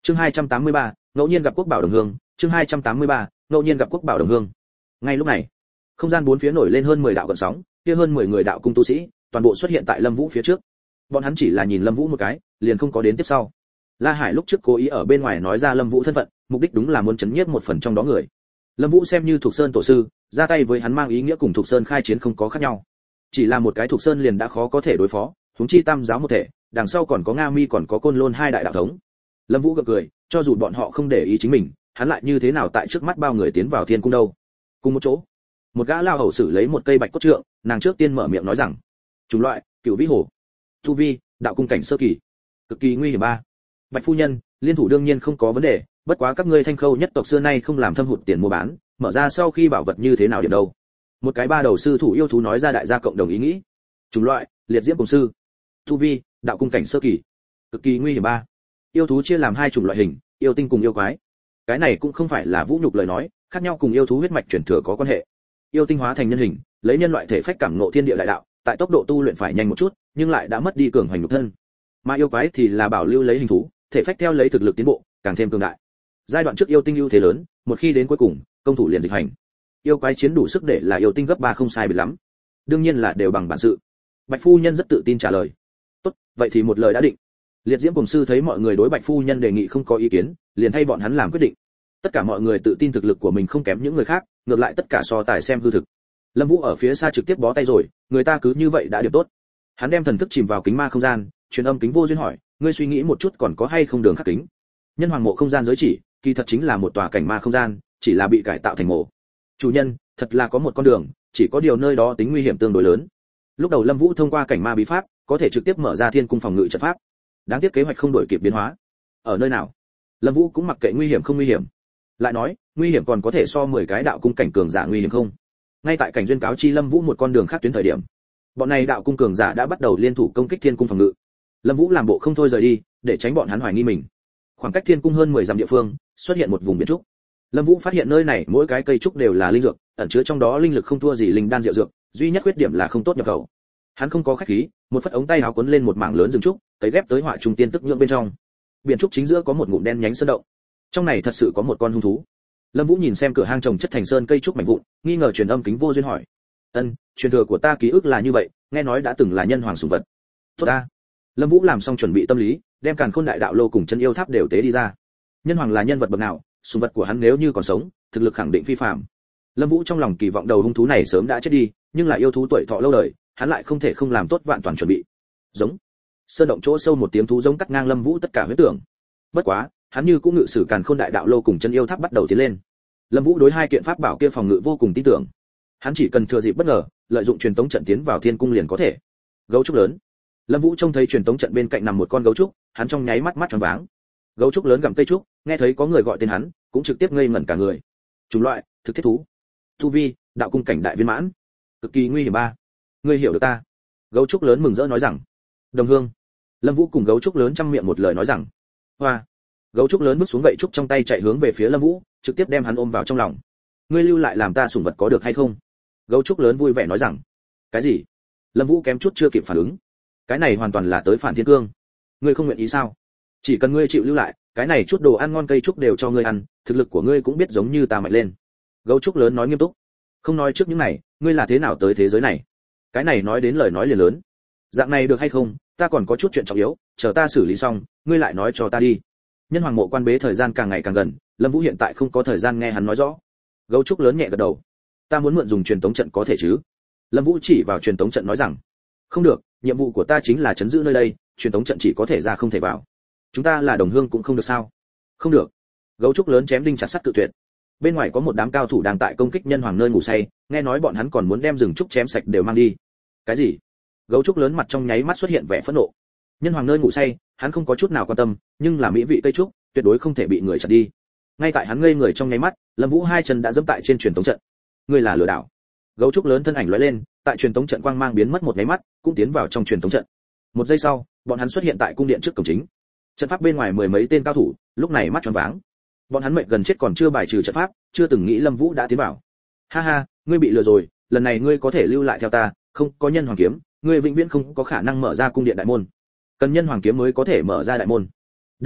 Chương 283, ngẫu nhiên gặp quốc bảo đồng hương, chương 283, ngẫu nhiên gặp quốc bảo đồng hương. Ngay lúc này, không gian bốn phía nổi lên hơn 10 đạo gợn sóng, kia hơn 10 người đạo cung tu sĩ, toàn bộ xuất hiện tại Lâm Vũ phía trước. Bọn hắn chỉ là nhìn Lâm Vũ một cái, liền không có đến tiếp sau. La Hải lúc trước cố ý ở bên ngoài nói ra Lâm Vũ thân phận, mục đích đúng là muốn chấn nhiếp một phần trong đó người. Lâm Vũ xem như Thục Sơn tổ sư, ra tay với hắn mang ý nghĩa cùng Thục Sơn khai chiến không có khác nhau. Chỉ là một cái Thục Sơn liền đã khó có thể đối phó, huống chi tam giáo một thể, đằng sau còn có Nga Mi còn có Côn Lôn hai đại đạo thống. Lâm Vũ gật cười, cho dù bọn họ không để ý chính mình, hắn lại như thế nào tại trước mắt bao người tiến vào thiên cung đâu. Cùng một chỗ, một gã lao hầu sử lấy một cây bạch cốt trượng, nàng trước tiên mở miệng nói rằng: "Chủng loại, Cửu Vĩ Hổ, tu vi, đạo cung cảnh sơ kỳ, cực kỳ nguy hiểm ba. Bạch phu nhân, liên thủ đương nhiên không có vấn đề, bất quá các ngươi Thanh Khâu nhất tộc xưa nay không làm thâm hụt tiền mua bán, mở ra sau khi bảo vật như thế nào điểm đâu?" Một cái ba đầu sư thủ yêu thú nói ra đại gia cộng đồng ý nghĩ. Chủng loại, liệt diễm cùng sư, tu vi, đạo cung cảnh sơ kỳ, cực kỳ nguy hiểm ba. Yêu thú chia làm hai chủng loại hình, yêu tinh cùng yêu quái. Cái này cũng không phải là vũ nhục lời nói, khác nhau cùng yêu thú huyết mạch truyền thừa có quan hệ. Yêu tinh hóa thành nhân hình, lấy nhân loại thể phách cảm ngộ thiên địa đại đạo, tại tốc độ tu luyện phải nhanh một chút, nhưng lại đã mất đi cường hoành nhục thân. Mà yêu quái thì là bảo lưu lấy hình thú, thể phách theo lấy thực lực tiến bộ, càng thêm cường đại. Giai đoạn trước yêu tinh ưu thế lớn, một khi đến cuối cùng, công thủ liền dịch hành. Yêu quái chiến đủ sức để là yêu tinh gấp 3 không sai biệt lắm. Đương nhiên là đều bằng bản sự. Bạch phu nhân rất tự tin trả lời. Tốt, vậy thì một lời đã định. Liệt diễm cùng sư thấy mọi người đối Bạch phu nhân đề nghị không có ý kiến, liền thay bọn hắn làm quyết định. Tất cả mọi người tự tin thực lực của mình không kém những người khác, ngược lại tất cả so tài xem hư thực. Lâm Vũ ở phía xa trực tiếp bó tay rồi, người ta cứ như vậy đã điểm tốt. Hắn đem thần thức chìm vào kính ma không gian, truyền âm kính vô duyên hỏi, ngươi suy nghĩ một chút còn có hay không đường khắc kính? Nhân hoàng mộ không gian giới chỉ, kỳ thật chính là một tòa cảnh ma không gian, chỉ là bị cải tạo thành mộ. Chủ nhân, thật là có một con đường, chỉ có điều nơi đó tính nguy hiểm tương đối lớn. Lúc đầu Lâm Vũ thông qua cảnh ma bí pháp, có thể trực tiếp mở ra thiên cung phòng ngự trận pháp. Đáng tiếc kế hoạch không đổi kịp biến hóa. Ở nơi nào? Lâm Vũ cũng mặc kệ nguy hiểm không nguy hiểm. Lại nói, nguy hiểm còn có thể so 10 cái đạo cung cảnh cường giả nguy hiểm không? Ngay tại cảnh duyên cáo chi Lâm Vũ một con đường khác tuyến thời điểm, bọn này đạo cung cường giả đã bắt đầu liên thủ công kích thiên cung phòng ngự. Lâm Vũ làm bộ không thôi rời đi, để tránh bọn hắn hoài nghi mình. Khoảng cách thiên cung hơn 10 dặm địa phương, xuất hiện một vùng biển trúc. Lâm Vũ phát hiện nơi này mỗi cái cây trúc đều là linh dược, ẩn chứa trong đó linh lực không thua gì linh đan diệu dược, duy nhất khuyết điểm là không tốt nhập khẩu. Hắn không có khách khí, một phất ống tay áo cuốn lên một mảng lớn rừng trúc, tấy ghép tới họa trung tiên tức nhượng bên trong. Biển trúc chính giữa có một ngụm đen nhánh sơn động. Trong này thật sự có một con hung thú. Lâm Vũ nhìn xem cửa hang trồng chất thành sơn cây trúc mảnh vụn, nghi ngờ truyền âm kính vô duyên hỏi: "Ân, truyền thừa của ta ký ức là như vậy, nghe nói đã từng là nhân hoàng sủng vật." "Tốt a." Lâm Vũ làm xong chuẩn bị tâm lý, đem Càn Khôn Đại Đạo Lô cùng chân yêu tháp đều tế đi ra. Nhân hoàng là nhân vật bậc nào, sủng vật của hắn nếu như còn sống, thực lực khẳng định phi phàm. Lâm Vũ trong lòng kỳ vọng đầu hung thú này sớm đã chết đi, nhưng lại yêu thú tuổi thọ lâu đời, hắn lại không thể không làm tốt vạn toàn chuẩn bị. Giống. Sơn động chỗ sâu một tiếng thú giống cắt ngang Lâm Vũ tất cả huyết tưởng. Bất quá, hắn như cũng ngự sử Càn Khôn Đại Đạo Lô cùng chân yêu tháp bắt đầu tiến lên. Lâm Vũ đối hai kiện pháp bảo kia phòng ngự vô cùng tin tưởng. Hắn chỉ cần thừa dịp bất ngờ, lợi dụng truyền tống trận tiến vào thiên cung liền có thể. Gấu trúc lớn. Lâm Vũ trông thấy truyền tống trận bên cạnh nằm một con gấu trúc, hắn trong nháy mắt choáng váng. Gấu trúc lớn gặm cây trúc, nghe thấy có người gọi tên hắn, cũng trực tiếp ngây ngẩn cả người. Chủng loại, thực thiết thú. Tu vi, đạo cung cảnh đại viên mãn. Cực kỳ nguy hiểm ba. Ngươi hiểu được ta? Gấu trúc lớn mừng rỡ nói rằng. Đồng hương. Lâm Vũ cùng gấu trúc lớn trăm miệng một lời nói rằng. Hoa. Gấu trúc lớn bước xuống gậy trúc trong tay chạy hướng về phía Lâm Vũ, trực tiếp đem hắn ôm vào trong lòng. Ngươi lưu lại làm ta sủng vật có được hay không? Gấu trúc lớn vui vẻ nói rằng. Cái gì? Lâm Vũ kém chút chưa kịp phản ứng. Cái này hoàn toàn là tới phản thiên cương. Ngươi không nguyện ý sao? Chỉ cần ngươi chịu lưu lại, cái này chút đồ ăn ngon cây trúc đều cho ngươi ăn, thực lực của ngươi cũng biết giống như ta mạnh lên. Gấu trúc lớn nói nghiêm túc. Không nói trước những này, ngươi là thế nào tới thế giới này? Cái này nói đến lời nói liền lớn. Dạng này được hay không? Ta còn có chút chuyện trọng yếu, chờ ta xử lý xong, ngươi lại nói cho ta đi. Nhân hoàng mộ quan bế thời gian càng ngày càng gần, Lâm Vũ hiện tại không có thời gian nghe hắn nói rõ. Gấu trúc lớn nhẹ gật đầu. Ta muốn mượn dùng truyền tống trận có thể chứ? Lâm Vũ chỉ vào truyền tống trận nói rằng. Không được, nhiệm vụ của ta chính là trấn giữ nơi đây, truyền tống trận chỉ có thể ra không thể vào. Chúng ta là đồng hương cũng không được sao? Không được. Gấu trúc lớn chém đinh chặt sắt cự tuyệt. Bên ngoài có một đám cao thủ đang tại công kích nhân hoàng nơi ngủ say, nghe nói bọn hắn còn muốn đem rừng trúc chém sạch đều mang đi. Cái gì? Gấu trúc lớn mặt trong nháy mắt xuất hiện vẻ phẫn nộ. Nhân hoàng nơi ngủ say, hắn không có chút nào quan tâm, nhưng là mỹ vị cây trúc, tuyệt đối không thể bị người chặt đi. Ngay tại hắn ngây người trong nháy mắt, Lâm Vũ hai chân đã giẫm tại trên truyền tống trận. Ngươi là lừa đảo. Gấu trúc lớn thân ảnh lóe lên, tại truyền tống trận quang mang biến mất một nháy mắt, cũng tiến vào trong truyền tống trận. Một giây sau, bọn hắn xuất hiện tại cung điện trước cổng chính. Trận pháp bên ngoài mười mấy tên cao thủ, lúc này mắt tròn váng. Bọn hắn mệt gần chết còn chưa bài trừ trận pháp, chưa từng nghĩ Lâm Vũ đã tiến vào. Ha ha, ngươi bị lừa rồi, lần này ngươi có thể lưu lại theo ta, không có nhân hoàng kiếm, ngươi vĩnh viễn không có khả năng mở ra cung điện đại môn. Cần nhân hoàng kiếm mới có thể mở ra đại môn. Đương nhiên,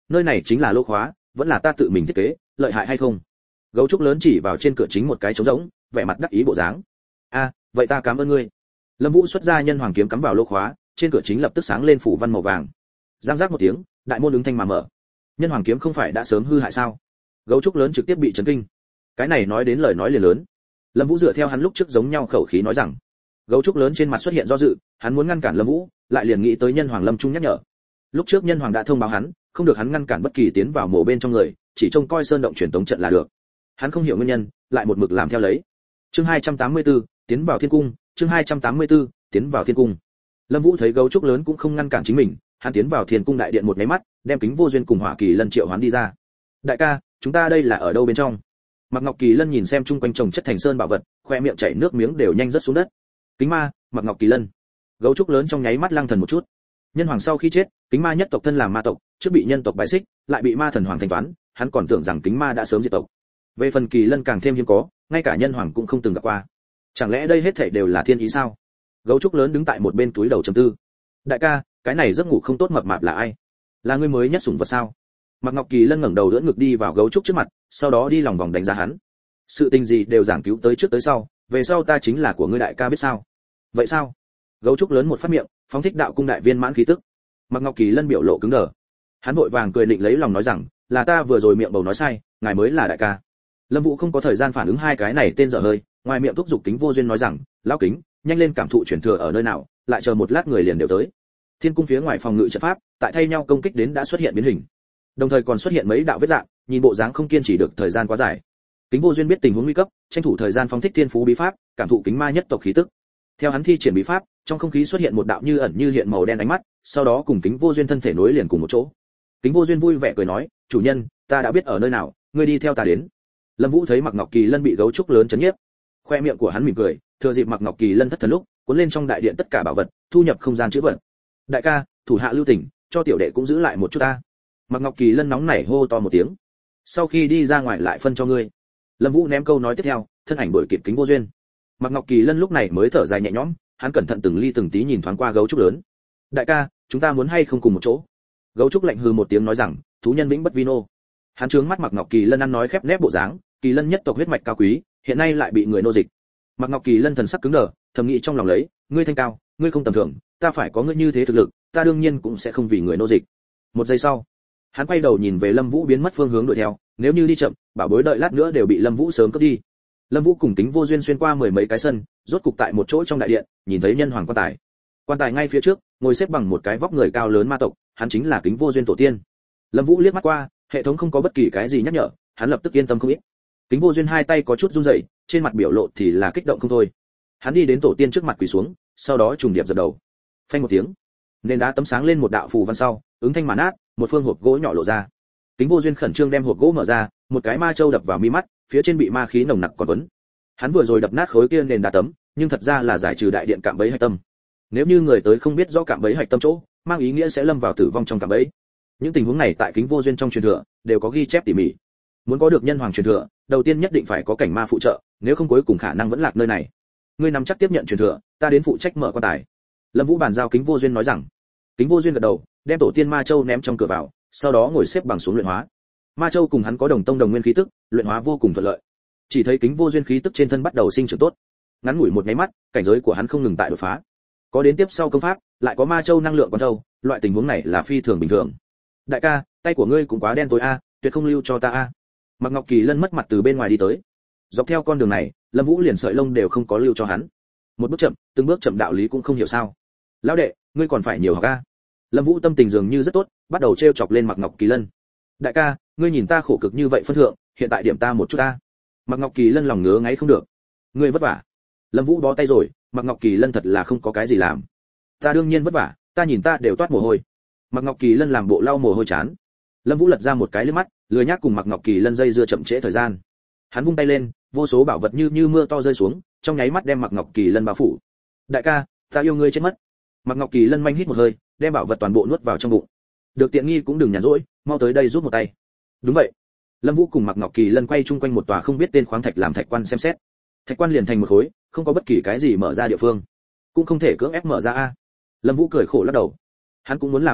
nơi này chính là lô khóa, vẫn là ta tự mình thiết kế, lợi hại hay không? Gấu trúc lớn chỉ vào trên cửa chính một cái trống rỗng, vẻ mặt đắc ý bộ dáng. A, vậy ta cảm ơn ngươi. Lâm Vũ xuất ra nhân hoàng kiếm cắm vào lô khóa, trên cửa chính lập tức sáng lên phủ văn màu vàng. Giang giác một tiếng, đại môn ứng thanh mà mở. Nhân hoàng kiếm không phải đã sớm hư hại sao? Gấu trúc lớn trực tiếp bị chấn kinh. Cái này nói đến lời nói liền lớn. Lâm Vũ dựa theo hắn lúc trước giống nhau khẩu khí nói rằng. Gấu trúc lớn trên mặt xuất hiện do dự, hắn muốn ngăn cản Lâm Vũ, lại liền nghĩ tới nhân hoàng Lâm Trung nhắc nhở. Lúc trước nhân hoàng đã thông báo hắn, không được hắn ngăn cản bất kỳ tiến vào mộ bên trong người, chỉ trông coi sơn động truyền tống trận là được. Hắn không hiểu nguyên nhân, lại một mực làm theo lấy. Chương 284, tiến vào thiên cung, chương 284, tiến vào thiên cung. Lâm Vũ thấy gấu trúc lớn cũng không ngăn cản chính mình, hắn tiến vào thiên cung đại điện một cái mắt, đem Kính Vô Duyên cùng Hỏa Kỳ Lân triệu hoán đi ra. Đại ca, chúng ta đây là ở đâu bên trong? Mạc Ngọc Kỳ Lân nhìn xem chung quanh chồng chất thành sơn bảo vật, khoe miệng chảy nước miếng đều nhanh rớt xuống đất. Kính Ma, Mạc Ngọc Kỳ Lân. Gấu trúc lớn trong nháy mắt lăng thần một chút. Nhân hoàng sau khi chết, Kính Ma nhất tộc thân làm ma tộc, trước bị nhân tộc bài xích, lại bị ma thần hoàng thanh toán, hắn còn tưởng rằng Kính Ma đã sớm diệt tộc. Về phần Kỳ Lân càng thêm hiếm có, ngay cả nhân hoàng cũng không từng gặp qua. Chẳng lẽ đây hết thảy đều là thiên ý sao? Gấu trúc lớn đứng tại một bên túi đầu trầm tư. Đại ca, cái này giấc ngủ không tốt mập mạp là ai? Là ngươi mới nhất sủng vật sao? Mạc Ngọc Kỳ Lân ngẩng đầu đỡ ngực đi vào gấu trúc trước mặt, sau đó đi lòng vòng đánh giá hắn. Sự tình gì đều giảng cứu tới trước tới sau, về sau ta chính là của ngươi đại ca biết sao? Vậy sao? Gấu trúc lớn một phát miệng, phóng thích đạo cung đại viên mãn khí tức. Mạc Ngọc Kỳ Lân biểu lộ cứng đờ. Hắn vội vàng cười định lấy lòng nói rằng, là ta vừa rồi miệng bầu nói sai, ngài mới là đại ca. Lâm Vũ không có thời gian phản ứng hai cái này tên dở hơi, ngoài miệng thúc giục Kính Vô Duyên nói rằng, lão Kính, nhanh lên cảm thụ truyền thừa ở nơi nào, lại chờ một lát người liền đều tới. Thiên cung phía ngoài phòng ngự trận pháp, tại thay nhau công kích đến đã xuất hiện biến hình. Đồng thời còn xuất hiện mấy đạo vết dạng, nhìn bộ dáng không kiên trì được thời gian quá dài. Kính Vô Duyên biết tình huống nguy cấp, tranh thủ thời gian phóng thích thiên phú bí pháp, cảm thụ Kính Ma nhất tộc khí tức. Theo hắn thi triển bí pháp, trong không khí xuất hiện một đạo như ẩn như hiện màu đen ánh mắt, sau đó cùng Kính Vô Duyên thân thể nối liền cùng một chỗ. Kính Vô Duyên vui vẻ cười nói, chủ nhân, ta đã biết ở nơi nào, ngươi đi theo ta đến. Lâm Vũ thấy Mạc Ngọc Kỳ Lân bị gấu trúc lớn chấn nhiếp, khoe miệng của hắn mỉm cười, thừa dịp Mạc Ngọc Kỳ Lân thất thần lúc, cuốn lên trong đại điện tất cả bảo vật, thu nhập không gian chứa vật. Đại ca, thủ hạ lưu tình, cho tiểu đệ cũng giữ lại một chút ta. Mạc Ngọc Kỳ Lân nóng nảy hô to một tiếng. Sau khi đi ra ngoài lại phân cho ngươi. Lâm Vũ ném câu nói tiếp theo, thân ảnh đuổi kịp Kính Vô Duyên. Mạc Ngọc Kỳ Lân lúc này mới thở dài nhẹ nhõm, hắn cẩn thận từng ly từng tí nhìn thoáng qua gấu trúc lớn. Đại ca, chúng ta muốn hay không cùng một chỗ? Gấu trúc lạnh hừ một tiếng nói rằng, thú nhân vĩnh bất vi nô. Hắn trướng mắt Mạc Ngọc Kỳ Lân ăn nói khép nép bộ dáng, Kỳ Lân nhất tộc huyết mạch cao quý, hiện nay lại bị người nô dịch. Mạc Ngọc Kỳ Lân thần sắc cứng đờ, thầm nghĩ trong lòng lấy, ngươi thanh cao, ngươi không tầm thường, ta phải có ngươi như thế thực lực, ta đương nhiên cũng sẽ không vì người nô dịch. Một giây sau, hắn quay đầu nhìn về Lâm Vũ biến mất phương hướng đuổi theo, nếu như đi chậm, bảo bối đợi lát nữa đều bị Lâm Vũ sớm cướp đi. Lâm Vũ cùng Kính Vô Duyên xuyên qua mười mấy cái sân, rốt cục tại một chỗ trong đại điện, nhìn thấy nhân hoàng quan tài. Quan tài ngay phía trước, ngồi xếp bằng một cái vóc người cao lớn ma tộc, hắn chính là Kính Vô Duyên tổ tiên. Lâm Vũ liếc mắt qua, hệ thống không có bất kỳ cái gì nhắc nhở, hắn lập tức yên tâm không ít. Kính Vô Duyên hai tay có chút run rẩy, trên mặt biểu lộ thì là kích động không thôi. Hắn đi đến tổ tiên trước mặt quỳ xuống, sau đó trùng điệp dập đầu. Phanh một tiếng, nền đá tấm sáng lên một đạo phù văn sau, ứng thanh màn nát, một phương hộp gỗ nhỏ lộ ra. Kính Vô Duyên khẩn trương đem hộp gỗ mở ra, một cái ma châu đập vào mi mắt, phía trên bị ma khí nồng nặc còn quấn. Hắn vừa rồi đập nát khối kia nền đá tấm, nhưng thật ra là giải trừ đại điện cạm bẫy hạch tâm. Nếu như người tới không biết rõ cạm bẫy hạch tâm chỗ, mang ý nghĩa sẽ lâm vào tử vong trong cạm bẫy. Những tình huống này tại Kính Vô Duyên trong truyền thừa đều có ghi chép tỉ mỉ. Muốn có được nhân hoàng truyền thừa, đầu tiên nhất định phải có cảnh ma phụ trợ, nếu không cuối cùng khả năng vẫn lạc nơi này. Ngươi nắm chắc tiếp nhận truyền thừa, ta đến phụ trách mở quan tài. Lâm Vũ bàn giao Kính Vô Duyên nói rằng. Kính Vô Duyên gật đầu, đem tổ tiên ma châu ném trong cửa vào, sau đó ngồi xếp bằng xuống luyện hóa. Ma châu cùng hắn có đồng tông đồng nguyên khí tức, luyện hóa vô cùng thuận lợi. Chỉ thấy Kính Vô Duyên khí tức trên thân bắt đầu sinh trưởng tốt. Ngắn ngủi một cái mắt, cảnh giới của hắn không ngừng tại đột phá. Có đến tiếp sau công pháp, lại có ma châu năng lượng còn thâu, loại tình huống này là phi thường bình thường. Đại ca, tay của ngươi cũng quá đen tối a, tuyệt không lưu cho ta a. Mạc Ngọc Kỳ Lân mất mặt từ bên ngoài đi tới. Dọc theo con đường này, Lâm Vũ liền sợi lông đều không có lưu cho hắn. Một bước chậm, từng bước chậm đạo lý cũng không hiểu sao. Lão đệ, ngươi còn phải nhiều học a. Lâm Vũ tâm tình dường như rất tốt, bắt đầu trêu chọc lên Mạc Ngọc Kỳ Lân. Đại ca, ngươi nhìn ta khổ cực như vậy phân thượng, hiện tại điểm ta một chút ta. Mạc Ngọc Kỳ Lân lòng ngứa ngáy không được. Ngươi vất vả. Lâm Vũ bó tay rồi, Mạc Ngọc Kỳ Lân thật là không có cái gì làm. Ta đương nhiên vất vả, ta nhìn ta đều toát mồ hôi. Mạc Ngọc Kỳ Lân làm bộ lau mồ hôi chán. Lâm Vũ lật ra một cái liếc mắt, lười nhác cùng Mạc Ngọc Kỳ Lân dây dưa chậm trễ thời gian. Hắn vung tay lên, vô số bảo vật như mưa to rơi xuống, trong nháy mắt đem Mạc Ngọc Kỳ Lân bao phủ. Đại ca, ta yêu ngươi chết mất. Mạc Ngọc Kỳ Lân manh hít một hơi, đem bảo vật toàn bộ nuốt vào trong bụng. Được tiện nghi cũng đừng nhàn rỗi, mau tới đây giúp một tay. Đúng vậy. Lâm Vũ cùng Mạc Ngọc Kỳ Lân quay chung quanh một tòa không biết tên khoáng thạch làm thạch quan xem xét. Thạch quan liền thành một khối, không có bất kỳ cái gì mở ra địa phương, cũng không thể cưỡng ép mở ra a. Lâm Vũ cười khổ lắc đầu. Hắn cũng muốn làm như vậy,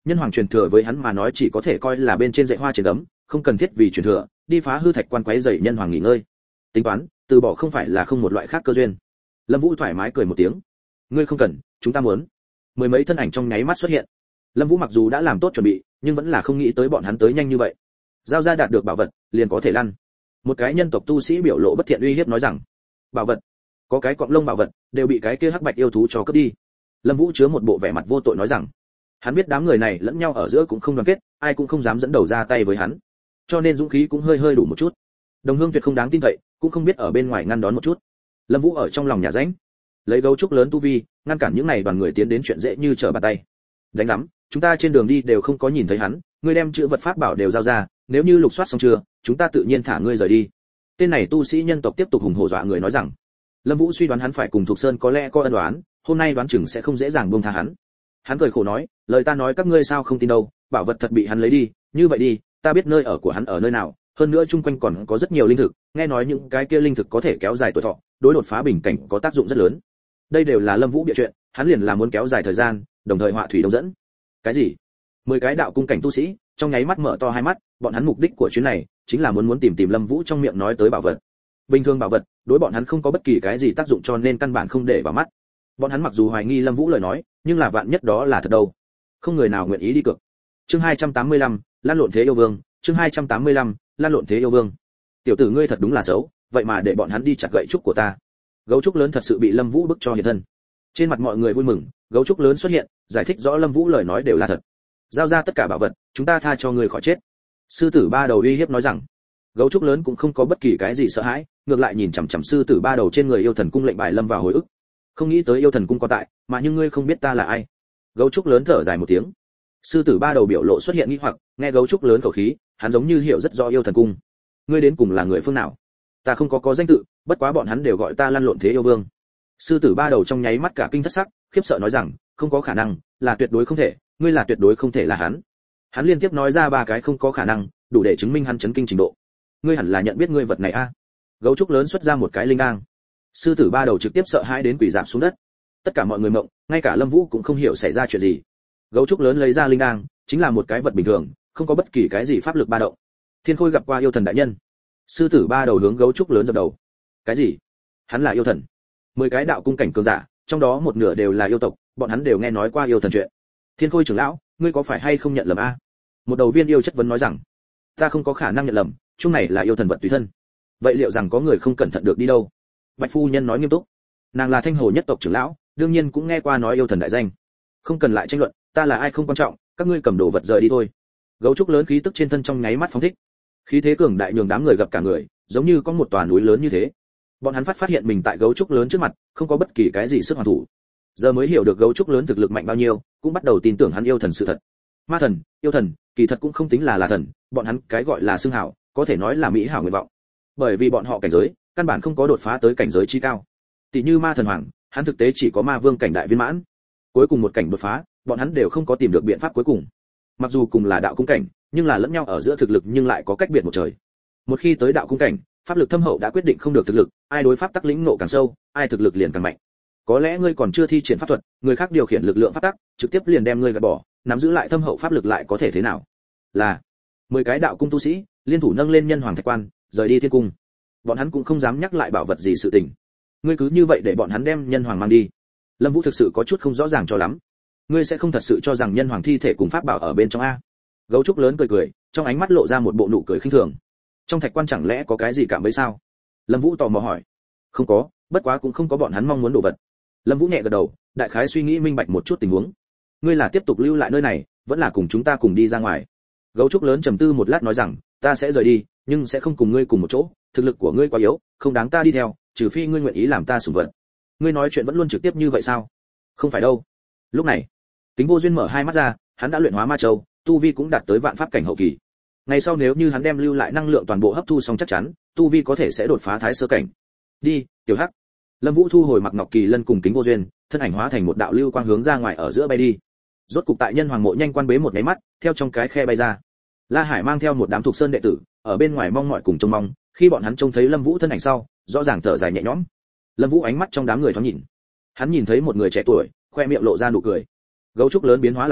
nhân hoàng truyền thừa với hắn mà nói chỉ có thể coi là bên trên dạy hoa trên gấm, không cần thiết vì truyền thừa đi phá hư thạch quan quấy rầy nhân hoàng nghỉ ngơi. Tính toán, từ bỏ không phải là không một loại khác cơ duyên. Lâm Vũ thoải mái cười một tiếng. Ngươi không cần, chúng ta muốn. Mười mấy thân ảnh trong nháy mắt xuất hiện. Lâm Vũ mặc dù đã làm tốt chuẩn bị, nhưng vẫn là không nghĩ tới bọn hắn tới nhanh như vậy. Giao ra đạt được bảo vật, liền có thể lăn. Một cái nhân tộc tu sĩ biểu lộ bất thiện uy hiếp nói rằng, bảo vật, có cái cọng lông bảo vật đều bị cái kia hắc bạch yêu thú cho cướp đi. Lâm Vũ chứa một bộ vẻ mặt vô tội nói rằng, hắn biết đám người này lẫn nhau ở giữa cũng không đoàn kết, ai cũng không dám dẫn đầu ra tay với hắn, cho nên dũng khí cũng hơi hơi đủ một chút. Đồng Hương tuyệt không đáng tin cậy, cũng không biết ở bên ngoài ngăn đón một chút. Lâm Vũ ở trong lòng nhà rãnh, lấy gấu trúc lớn tu vi, ngăn cản những này đoàn người tiến đến chuyện dễ như trở bàn tay. Đánh rắm, chúng ta trên đường đi đều không có nhìn thấy hắn, ngươi đem chữ vật pháp bảo đều giao ra, nếu như lục soát xong chưa, chúng ta tự nhiên thả ngươi rời đi. Tên này tu sĩ nhân tộc tiếp tục hùng hổ dọa người nói rằng, Lâm Vũ suy đoán hắn phải cùng Thục Sơn có lẽ có ân oán, hôm nay đoán chừng sẽ không dễ dàng buông tha hắn. Hắn cười khổ nói, lời ta nói các ngươi sao không tin đâu, bảo vật thật bị hắn lấy đi, như vậy đi, ta biết nơi ở của hắn ở nơi nào, hơn nữa chung quanh còn có rất nhiều linh thực, nghe nói những cái kia linh thực có thể kéo dài tuổi thọ, đối đột phá bình cảnh có tác dụng rất lớn. Đây đều là Lâm Vũ bịa chuyện, hắn liền là muốn kéo dài thời gian, đồng thời họa thủy đông dẫn. Cái gì? 10 cái đạo cung cảnh tu sĩ, trong nháy mắt mở to hai mắt, bọn hắn mục đích của chuyến này chính là muốn tìm Lâm Vũ trong miệng nói tới bảo vật. Bình thường bảo vật, đối bọn hắn không có bất kỳ cái gì tác dụng cho nên căn bản không để vào mắt. Bọn hắn mặc dù hoài nghi Lâm Vũ lời nói, nhưng là vạn nhất đó là thật đâu. Không người nào nguyện ý đi cược. Chương 285, Lan lộn thế yêu vương, chương 285, Lan lộn thế yêu vương. Tiểu tử ngươi thật đúng là xấu, vậy mà để bọn hắn đi chặt gậy trúc của ta. Gấu trúc lớn thật sự bị Lâm Vũ bức cho hiện thân. Trên mặt mọi người vui mừng, gấu trúc lớn xuất hiện, giải thích rõ Lâm Vũ lời nói đều là thật. Giao ra tất cả bảo vật, chúng ta tha cho ngươi khỏi chết. Sư tử ba đầu uy hiếp nói rằng. Gấu trúc lớn cũng không có bất kỳ cái gì sợ hãi, ngược lại nhìn chằm chằm sư tử ba đầu trên người yêu thần cung lệnh bài lâm vào hồi ức. Không nghĩ tới yêu thần cung có tại, mà nhưng ngươi không biết ta là ai. Gấu trúc lớn thở dài một tiếng. Sư tử ba đầu biểu lộ xuất hiện nghi hoặc, nghe gấu trúc lớn khẩu khí, hắn giống như hiểu rất rõ yêu thần cung. Ngươi đến cùng là người phương nào? Ta không có danh tự, bất quá bọn hắn đều gọi ta Lăn lộn thế yêu vương. Sư tử ba đầu trong nháy mắt cả kinh thất sắc, khiếp sợ nói rằng, không có khả năng, là tuyệt đối không thể, ngươi là tuyệt đối không thể là hắn. Hắn liên tiếp nói ra 3 cái không có khả năng, đủ để chứng minh hắn chấn kinh trình độ. Ngươi hẳn là nhận biết ngươi vật này a. Gấu trúc lớn xuất ra một cái linh đang. Sư tử ba đầu trực tiếp sợ hãi đến quỳ rạp xuống đất. Tất cả mọi người mộng, ngay cả Lâm Vũ cũng không hiểu xảy ra chuyện gì. Gấu trúc lớn lấy ra linh đang, chính là một cái vật bình thường, không có bất kỳ cái gì pháp lực ba động. Thiên Khôi gặp qua yêu thần đại nhân. Sư tử ba đầu hướng gấu trúc lớn dập đầu. Cái gì? Hắn là yêu thần? 10 cái đạo cung cảnh cường giả, trong đó một nửa đều là yêu tộc, bọn hắn đều nghe nói qua yêu thần chuyện. Thiên Khôi trưởng lão, ngươi có phải hay không nhận lầm a? Một đầu viên yêu chất vấn nói rằng, ta không có khả năng nhận lầm, chung này là yêu thần vật tùy thân. Vậy liệu rằng có người không cẩn thận được đi đâu? Bạch phu nhân nói nghiêm túc. Nàng là Thanh Hồ nhất tộc trưởng lão, đương nhiên cũng nghe qua nói yêu thần đại danh. Không cần lại tranh luận, ta là ai không quan trọng, các ngươi cầm đồ vật rời đi thôi. Gấu trúc lớn khí tức trên thân trong nháy mắt phóng thích. Khí thế cường đại nhường đám người gặp cả người, giống như có một tòa núi lớn như thế. Bọn hắn phát hiện mình tại gấu trúc lớn trước mặt, không có bất kỳ cái gì sức hoàn thủ. Giờ mới hiểu được gấu trúc lớn thực lực mạnh bao nhiêu, cũng bắt đầu tin tưởng hắn yêu thần sự thật. Ma thần, yêu thần, kỳ thật cũng không tính là thần, bọn hắn cái gọi là xưng hảo, có thể nói là mỹ hảo nguyện vọng. Bởi vì bọn họ cảnh giới, căn bản không có đột phá tới cảnh giới chi cao. Tỷ như ma thần hoàng, hắn thực tế chỉ có ma vương cảnh đại viên mãn. Cuối cùng một cảnh đột phá, bọn hắn đều không có tìm được biện pháp cuối cùng. Mặc dù cùng là đạo cung cảnh, nhưng là lẫn nhau ở giữa thực lực nhưng lại có cách biệt một trời. Một khi tới đạo cung cảnh, pháp lực thâm hậu đã quyết định không được thực lực, ai đối pháp tắc lĩnh ngộ càng sâu, ai thực lực liền càng mạnh. Có lẽ ngươi còn chưa thi triển pháp thuật, người khác điều khiển lực lượng pháp tắc, trực tiếp liền đem ngươi gạt bỏ, nắm giữ lại thâm hậu pháp lực lại có thể thế nào? Là 10 cái đạo cung tu sĩ, liên thủ nâng lên nhân hoàng thạch quan, rời đi thiên cung. Bọn hắn cũng không dám nhắc lại bảo vật gì sự tình. Ngươi cứ như vậy để bọn hắn đem nhân hoàng mang đi. Lâm Vũ thực sự có chút không rõ ràng cho lắm. Ngươi sẽ không thật sự cho rằng nhân hoàng thi thể cùng pháp bảo ở bên trong a? Gấu trúc lớn cười cười, trong ánh mắt lộ ra một bộ nụ cười khinh thường. Trong thạch quan chẳng lẽ có cái gì cảm bấy sao? Lâm Vũ tò mò hỏi. Không có, bất quá cũng không có bọn hắn mong muốn đồ vật. Lâm Vũ nhẹ gật đầu, đại khái suy nghĩ minh bạch một chút tình huống. Ngươi là tiếp tục lưu lại nơi này, vẫn là cùng chúng ta cùng đi ra ngoài? Gấu trúc lớn trầm tư một lát nói rằng, ta sẽ rời đi, nhưng sẽ không cùng ngươi cùng một chỗ, thực lực của ngươi quá yếu, không đáng ta đi theo, trừ phi ngươi nguyện ý làm ta sủng vật. Ngươi nói chuyện vẫn luôn trực tiếp như vậy sao? Không phải đâu. Lúc này, Kính Vô Duyên mở hai mắt ra, hắn đã luyện hóa ma châu, tu vi cũng đạt tới vạn pháp cảnh hậu kỳ. Ngày sau nếu như hắn đem lưu lại năng lượng toàn bộ hấp thu xong chắc chắn, tu vi có thể sẽ đột phá thái sơ cảnh. Đi, tiểu hắc. Lâm Vũ thu hồi Mặc Ngọc Kỳ Lân cùng Kính Vô Duyên, thân ảnh hóa thành một đạo lưu quang hướng ra ngoài ở giữa bay đi. Rốt cục tại nhân hoàng mộ nhanh quan bế một cái mắt, theo trong cái khe bay ra. La Hải mang theo một đám thuộc sơn đệ tử, ở bên ngoài mong mỏi cùng trông mong, khi bọn hắn trông thấy Lâm Vũ thân ảnh sau, rõ ràng thở dài nhẹ nhõm. Lâm Vũ ánh mắt trong đám người thoáng nhìn. Hắn nhìn thấy một người trẻ tuổi, khoe miệng lộ ra nụ cười. Gấu trúc lớn biến hóa làm người,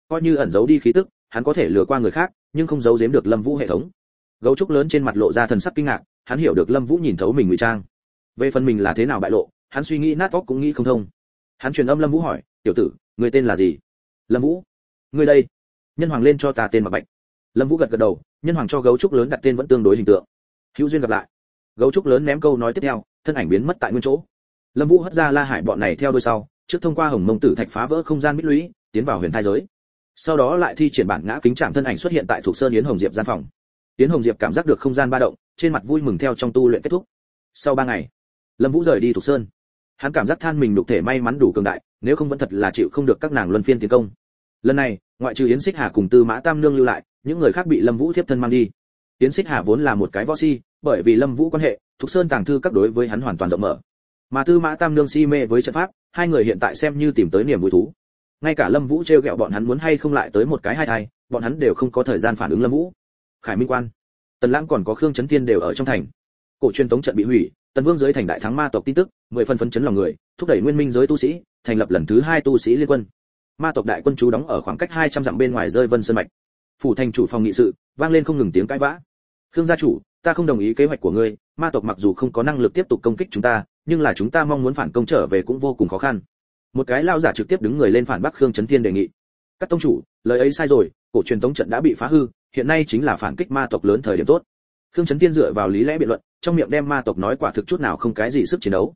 coi như ẩn giấu đi khí tức, hắn có thể lừa qua người khác, nhưng không giấu giếm được Lâm Vũ hệ thống. Gấu trúc lớn trên mặt lộ ra thần sắc kinh ngạc, hắn hiểu được Lâm Vũ nhìn thấu mình ngụy trang. Về phần mình là thế nào bại lộ, hắn suy nghĩ nát óc cũng nghĩ không thông. Hắn truyền âm Lâm Vũ hỏi, "Tiểu tử, người tên là gì?" "Lâm Vũ." "Ngươi đây?" "Nhân hoàng lên cho ta tên Mạc Bạch." Lâm Vũ gật gật đầu, nhân hoàng cho gấu trúc lớn đặt tên vẫn tương đối hình tượng. Hữu duyên gặp lại. Gấu trúc lớn ném câu nói tiếp theo, thân ảnh biến mất tại nguyên chỗ. Lâm Vũ hất ra La Hải bọn này theo đuôi sau, trước thông qua Hồng Mông Tử Thạch phá vỡ không gian bích lũy, tiến vào huyền thai giới. Sau đó lại thi triển bản ngã kính trạm thân ảnh xuất hiện tại Thuộc Sơn Yến Hồng Diệp gian phòng. Yến Hồng Diệp cảm giác được không gian ba động, trên mặt vui mừng theo trong tu luyện kết thúc. Sau 3 ngày, Lâm Vũ rời đi Thuộc Sơn. Hắn cảm giác than mình nhục thể may mắn đủ cường đại, nếu không vẫn thật là chịu không được các nàng luân phiên tiến công. Lần này, ngoại trừ Yến Xích Hà cùng Tư Mã Tam Nương lưu lại, những người khác bị Lâm Vũ tiếp thân mang đi. Yến Xích Hà vốn là một cái võ si, bởi vì Lâm Vũ quan hệ, Thuộc Sơn tàng thư các đối với hắn hoàn toàn rộng mở. Mà Tư Mã Tam Nương si mê với trận pháp, hai người hiện tại xem như tìm tới niềm vui thú. Ngay cả Lâm Vũ trêu ghẹo bọn hắn muốn hay không lại tới một cái hai thai, bọn hắn đều không có thời gian phản ứng Lâm Vũ. Khải Minh Quan, Tần Lãng còn có Khương Chấn Thiên đều ở trong thành. Cổ truyền tống trận bị hủy, Tần Vương dưới thành đại thắng ma tộc tin tức, 10 phần phấn chấn lòng người, thúc đẩy nguyên minh giới tu sĩ, thành lập lần thứ 2 tu sĩ liên quân. Ma tộc đại quân trú đóng ở khoảng cách 200 dặm bên ngoài rơi Vân Sơn mạch. Phủ thành chủ phòng nghị sự, vang lên không ngừng tiếng cãi vã. Khương gia chủ, ta không đồng ý kế hoạch của ngươi, ma tộc mặc dù không có năng lực tiếp tục công kích chúng ta, nhưng là chúng ta mong muốn phản công trở về cũng vô cùng khó khăn. Một cái lao giả trực tiếp đứng người lên phản bác Khương Chấn Thiên đề nghị. Các tông chủ, lời ấy sai rồi, cổ truyền tống trận đã bị phá hư, hiện nay chính là phản kích ma tộc lớn thời điểm tốt. Khương Chấn Thiên dựa vào lý lẽ biện luận, trong miệng đem ma tộc nói quả thực chút nào không cái gì sức chiến đấu.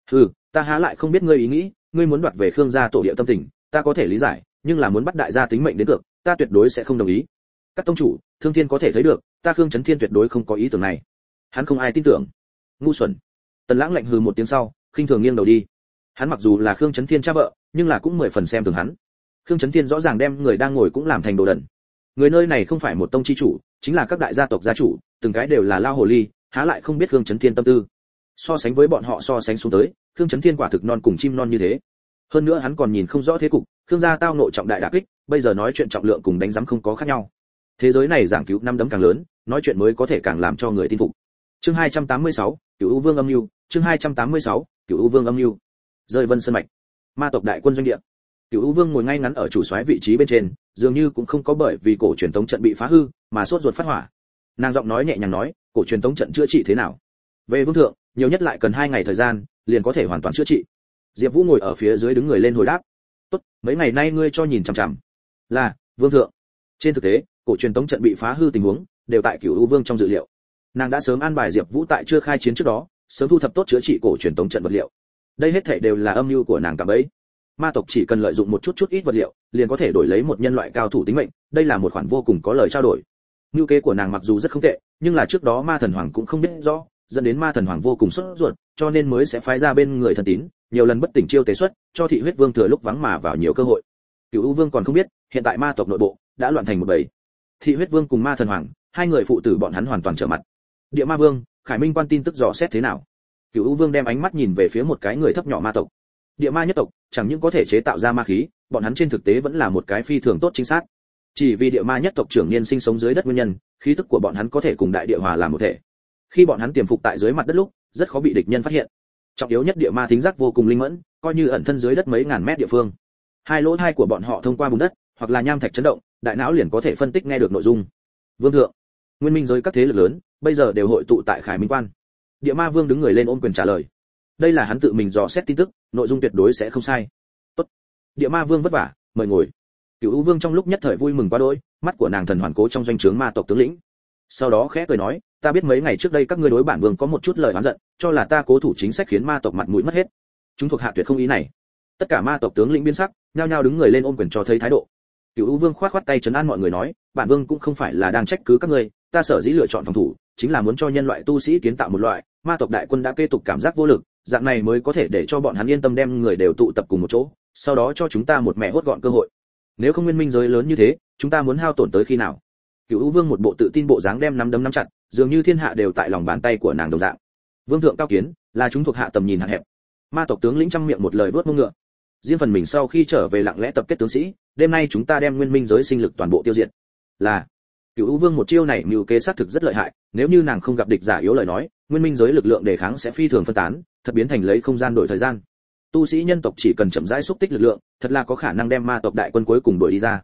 Ta há lại không biết ngươi ý nghĩ, ngươi muốn đoạt về Khương gia tổ địa tâm tình, ta có thể lý giải, nhưng là muốn bắt đại gia tính mệnh đến cược, ta tuyệt đối sẽ không đồng ý. Các tông chủ, Thương Thiên có thể thấy được, ta Khương Chấn Thiên tuyệt đối không có ý tưởng này. Hắn không ai tin tưởng. Ngu xuẩn. Tần Lãng lạnh hừ một tiếng sau, khinh thường nghiêng đầu đi. Hắn mặc dù là Khương Chấn Thiên cha vợ, nhưng là cũng 10 phần xem thường hắn. Khương Chấn Thiên rõ ràng đem người đang ngồi cũng làm thành đồ đần. Người nơi này không phải một tông chi chủ, chính là các đại gia tộc gia chủ, từng cái đều là lao hồ ly, há lại không biết Khương Chấn Thiên tâm tư. So sánh với bọn họ so sánh xuống tới, Khương Chấn Thiên quả thực non cùng chim non như thế. Hơn nữa hắn còn nhìn không rõ thế cục, Khương gia tao nội trọng đại đả kích, bây giờ nói chuyện trọng lượng cùng đánh giám không có khác nhau. Thế giới này giảng cứu năm đấm càng lớn, nói chuyện mới có thể càng làm cho người tin phục. Chương 286, Cửu U Vương âm mưu, chương 286, Cửu U Vương âm mưu. Rơi Vân Sơn mạch. Ma tộc đại quân doanh địa. Cửu U Vương ngồi ngay ngắn ở chủ soái vị trí bên trên, dường như cũng không có bởi vì cổ truyền tống trận bị phá hư mà sốt ruột phát hỏa. Nàng giọng nói nhẹ nhàng nói, cổ truyền tống trận chữa trị thế nào? Về vương thượng, nhiều nhất lại cần 2 ngày thời gian, liền có thể hoàn toàn chữa trị. Diệp Vũ ngồi ở phía dưới đứng người lên hồi đáp. Tốt, mấy ngày nay ngươi cho nhìn chằm chằm. Là, vương thượng. Trên thực tế, cổ truyền tống trận bị phá hư tình huống đều tại Cửu U Vương trong dự liệu. Nàng đã sớm an bài Diệp Vũ tại chưa khai chiến trước đó, sớm thu thập tốt chữa trị cổ truyền tống trận vật liệu. Đây hết thảy đều là âm mưu của nàng cả bấy. Ma tộc chỉ cần lợi dụng một chút ít vật liệu, liền có thể đổi lấy một nhân loại cao thủ tính mệnh, đây là một khoản vô cùng có lời trao đổi. Mưu kế của nàng mặc dù rất không tệ, nhưng là trước đó Ma Thần Hoàng cũng không biết rõ, dẫn đến Ma Thần Hoàng vô cùng sốt ruột, cho nên mới sẽ phái ra bên người thần tín, nhiều lần bất tỉnh chiêu tế xuất, cho Thị Huyết Vương thừa lúc vắng mà vào nhiều cơ hội. Cửu U Vương còn không biết, hiện tại ma tộc nội bộ đã loạn thành một bầy. Thị Huyết Vương cùng Ma Thần Hoàng, hai người phụ tử bọn hắn hoàn toàn trở mặt. Địa Ma Vương, Khải Minh Quan tin tức dò xét thế nào? Cửu U Vương đem ánh mắt nhìn về phía một cái người thấp nhỏ ma tộc. Địa ma nhất tộc, chẳng những có thể chế tạo ra ma khí, bọn hắn trên thực tế vẫn là một cái phi thường tốt chính xác. Chỉ vì địa ma nhất tộc trưởng niên sinh sống dưới đất nguyên nhân, khí tức của bọn hắn có thể cùng đại địa hòa làm một thể. Khi bọn hắn tiềm phục tại dưới mặt đất lúc, rất khó bị địch nhân phát hiện. Trọng yếu nhất địa ma thính giác vô cùng linh mẫn, coi như ẩn thân dưới đất mấy ngàn mét địa phương. Hai lỗ tai của bọn họ thông qua bùn đất, hoặc là nham thạch chấn động, đại não liền có thể phân tích nghe được nội dung. Vương thượng, nguyên minh giới các thế lực lớn, bây giờ đều hội tụ tại Khải Minh Quan. Địa Ma Vương đứng người lên ôm quyền trả lời. Đây là hắn tự mình dò xét tin tức, nội dung tuyệt đối sẽ không sai. Tốt. Địa Ma Vương vất vả, mời ngồi. Cửu U Vương trong lúc nhất thời vui mừng quá đỗi, mắt của nàng thần hoàn cố trong doanh trướng ma tộc tướng lĩnh. Sau đó khẽ cười nói, ta biết mấy ngày trước đây các ngươi đối bản vương có một chút lời oán giận, cho là ta cố thủ chính sách khiến ma tộc mặt mũi mất hết. Chúng thuộc hạ tuyệt không ý này. Tất cả ma tộc tướng lĩnh biến sắc, nhao nhao đứng người lên ôm quyền cho thấy thái độ. Cửu U Vương khoát khoát tay trấn an mọi người nói, bản vương cũng không phải là đang trách cứ các ngươi, ta sở dĩ lựa chọn phòng thủ, chính là muốn cho nhân loại tu sĩ kiến tạo một loại, ma tộc đại quân đã kế tục cảm giác vô lực, dạng này mới có thể để cho bọn hắn yên tâm đem người đều tụ tập cùng một chỗ, sau đó cho chúng ta một mẹ hốt gọn cơ hội. Nếu không nguyên minh giới lớn như thế, chúng ta muốn hao tổn tới khi nào? Cửu U Vương một bộ tự tin bộ dáng đem nắm đấm nắm chặt, dường như thiên hạ đều tại lòng bàn tay của nàng đồng dạng. Vương thượng cao kiến, là chúng thuộc hạ tầm nhìn hạn hẹp. Ma tộc tướng lĩnh trăm miệng một lời vuốt mông ngựa. Riêng phần mình sau khi trở về lặng lẽ tập kết tướng sĩ, đêm nay chúng ta đem nguyên minh giới sinh lực toàn bộ tiêu diệt. Là. Cửu U Vương một chiêu này mưu kế sát thực rất lợi hại, nếu như nàng không gặp địch giả yếu lời nói, nguyên minh giới lực lượng đề kháng sẽ phi thường phân tán, thật biến thành lấy không gian đổi thời gian. Tu sĩ nhân tộc chỉ cần chậm rãi xúc tích lực lượng, thật là có khả năng đem ma tộc đại quân cuối cùng đuổi đi ra.